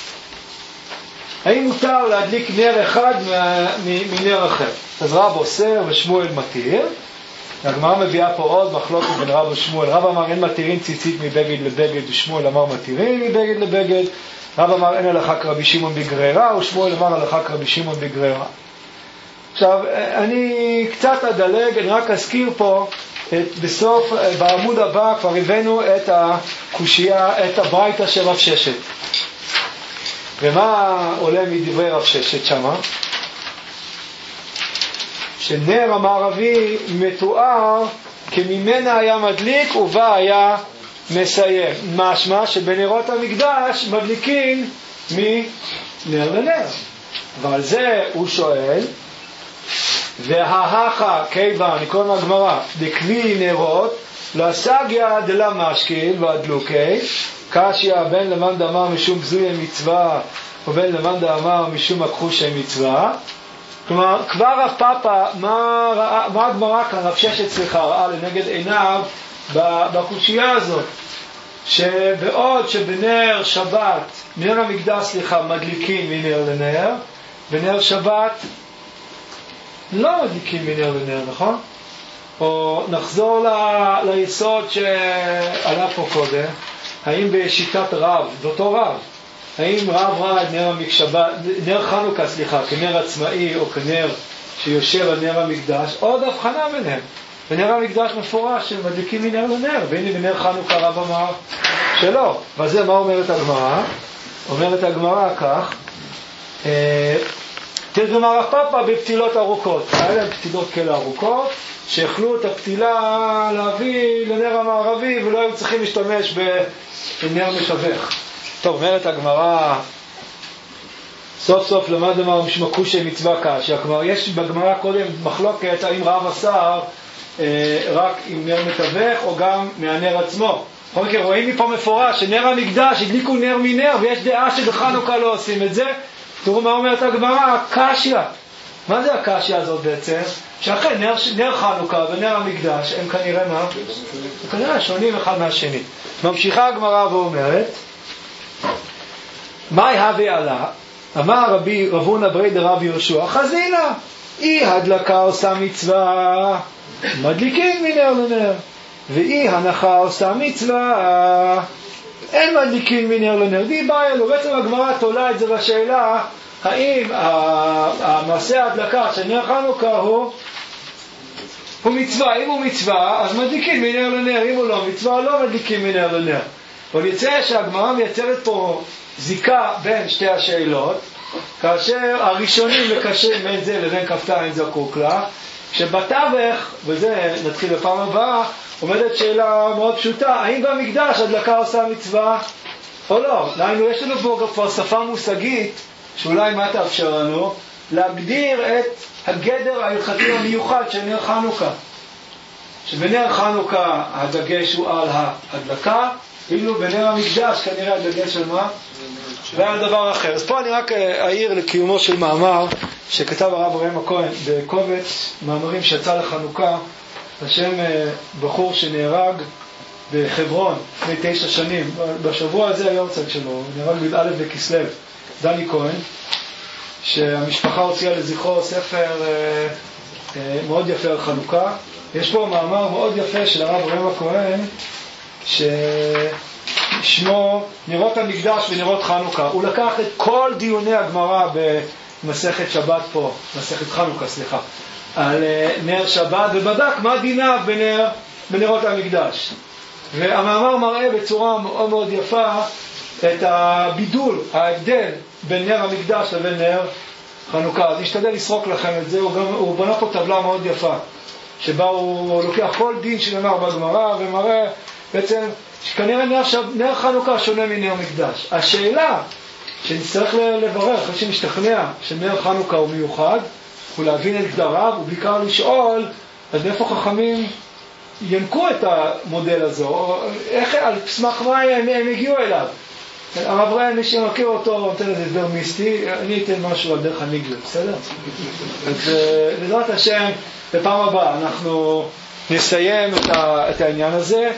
Speaker 1: האם מותר להדליק נר אחד מנר אחר? אז רב אוסר ושמואל מתיר. הגמרא מביאה פה עוד מחלוקת בין רב ושמואל. רב אמר אין מתירים ציצית מבגד לבגד, ושמואל אמר מתירים מבגד לבגד. רב אמר אין הלכה כרבי שמעון בגררה, ושמואל אמר הלכה כרבי שמעון בגררה. עכשיו, אני קצת אדלג, אני רק אזכיר פה, את, בסוף, בעמוד הבא כבר הבאנו את הקושייה, את הברייתא של רב ששת. ומה עולה מדברי רב ששת שמה? שנר המערבי מתואר כממנה היה מדליק ובה היה מסיים. משמע שבנרות המקדש מדליקים מנר לנר. ועל זה הוא שואל, וההכה כיבה, אני קורא מהגמרא, דקלי נרות, לסגיה דלמשכיל והדלוקי, קשיא בין למאן דאמר משום בזויה מצווה, ובין למאן דאמר משום הכחושי מצווה. כלומר, כבר הפאפה, מה, מה הגמרא כאן, רב ששת סליחה, ראה לנגד עיניו בקושייה הזאת, שבעוד שבנר שבת, נר המקדש סליחה, מדליקים מנר לנר, בנר שבת לא מדליקים מנר לנר, נכון? או נחזור ל, ליסוד שעלה פה קודם, האם בשיטת רב, באותו רב, האם רב ראה את נר המקשבת, נר חנוכה סליחה, כנר עצמאי או כנר שיושב על נר המקדש, עוד הבחנה ביניהם. בנר המקדש מפורש שמדליקים מנר לנר, והנה בנר חנוכה רב אמר שלא. וזה מה אומרת הגמרא? אומרת הגמרא כך, תרגום הרב פאפה בפתילות ארוכות, האלה פתילות כאלה ארוכות, שיכלו את הפתילה להביא לנר המערבי ולא היו צריכים להשתמש בנר מתווך. טוב, אומרת הגמרא, סוף סוף למד אמר משמקושי מצווה קשה. כלומר, יש בגמרא קודם מחלוקת האם רב אסר אה, רק עם נר מתווך או גם מהנר עצמו. בכל מקרה, רואים מפה מפורש שנר המקדש הדליקו נר מנר, ויש דעה שבחנוכה לא עושים את זה. תראו מה אומרת הגמרא, קשיא. מה זה הקשיא הזאת בעצם? שאחרי נר, נר חנוכה ונר המקדש הם כנראה מה? הם כנראה שונים אחד מהשני. ממשיכה הגמרא ואומרת, מאי הווה עלה, אמר רבי רבונה ברי דרב יהושע, חזינה, אי הדלקה עושה מצווה, מדליקים מנר לנר, ואי הנחה עושה מצווה, אין מדליקים מנר לנר. די בא אלו, בעצם הגמרא תולה את זה בשאלה, האם המעשה ההדלקה של נר חנוכה הוא, הוא מצווה. אם הוא מצווה, אז מדליקים מנר לנר, אם הוא לא מצווה, לא מדליקים מנר לנר. אבל יצא שהגמרא מייצרת פה זיקה בין שתי השאלות, כאשר הראשונים מקשרים בין זה לבין כפתה אין זקוק לה, שבתווך, וזה נתחיל בפעם הבאה, עומדת שאלה מאוד פשוטה, האם במקדש הדלקה עושה מצווה או לא? דהיינו, יש לנו פה כבר שפה מושגית, שאולי מה תאפשר לנו? להגדיר את הגדר ההלכתי המיוחד של נר חנוכה. שבנר חנוכה הדגש הוא על ההדלקה, אילו בנר המקדש כנראה הדגש על מה? ועל דבר אחר. אז פה אני רק אעיר לקיומו של מאמר שכתב הרב ראם הכהן בקובץ מאמרים שיצא לחנוכה, השם בחור שנהרג בחברון לפני תשע שנים. בשבוע הזה היה הוצג שלו, נהרג בי"א בכסלו, דני כהן, שהמשפחה הוציאה לזכרו ספר מאוד יפה על חנוכה. יש פה מאמר מאוד יפה של הרב ראם הכהן ששמו נרות המקדש ונרות חנוכה. הוא לקח את כל דיוני הגמרא במסכת שבת פה, מסכת חנוכה סליחה, על נר שבת, ובדק מה דיניו בנר, בנרות המקדש. והמאמר מראה בצורה מאוד מאוד יפה את הבידול, ההבדל בין נר המקדש לבין נר חנוכה. אז נשתדל לסרוק לכם את זה. הוא, גם, הוא בנה פה טבלה מאוד יפה שבה הוא לוקח כל דין שנאמר בגמרא ומראה בעצם שכנראה נר, נר חנוכה שונה מנר מקדש. השאלה שנצטרך לברך אחרי שנשתכנע שנר חנוכה הוא מיוחד הוא להבין את גדריו ובעיקר לשאול אז מאיפה חכמים ינקו את המודל הזה, או איך, על סמך מה הם, הם הגיעו אליו. הרב ראם, מי שמכיר אותו, נותן איזה דבר מיסטי, אני אתן משהו על דרך הניגלה, בסדר? אז בעזרת השם, בפעם הבאה אנחנו נסיים את, ה, את העניין הזה.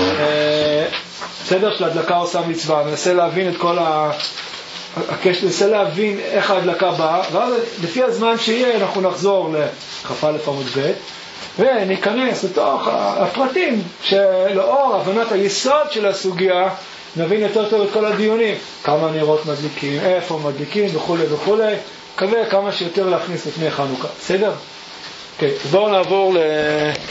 Speaker 1: בסדר של ההדלקה עושה מצווה, ננסה להבין את כל ה... הקש, ננסה להבין איך ההדלקה באה, ואז לפי הזמן שיהיה אנחנו נחזור לכ"א עמוד ב' וניכנס לתוך הפרטים שלאור הבנת היסוד של הסוגיה נבין יותר טוב את כל הדיונים, כמה נרות מדליקים, איפה מדליקים וכו' וכו'. מקווה כמה שיותר להכניס לפני חנוכה. בסדר? אוקיי, אז בואו נעבור ל...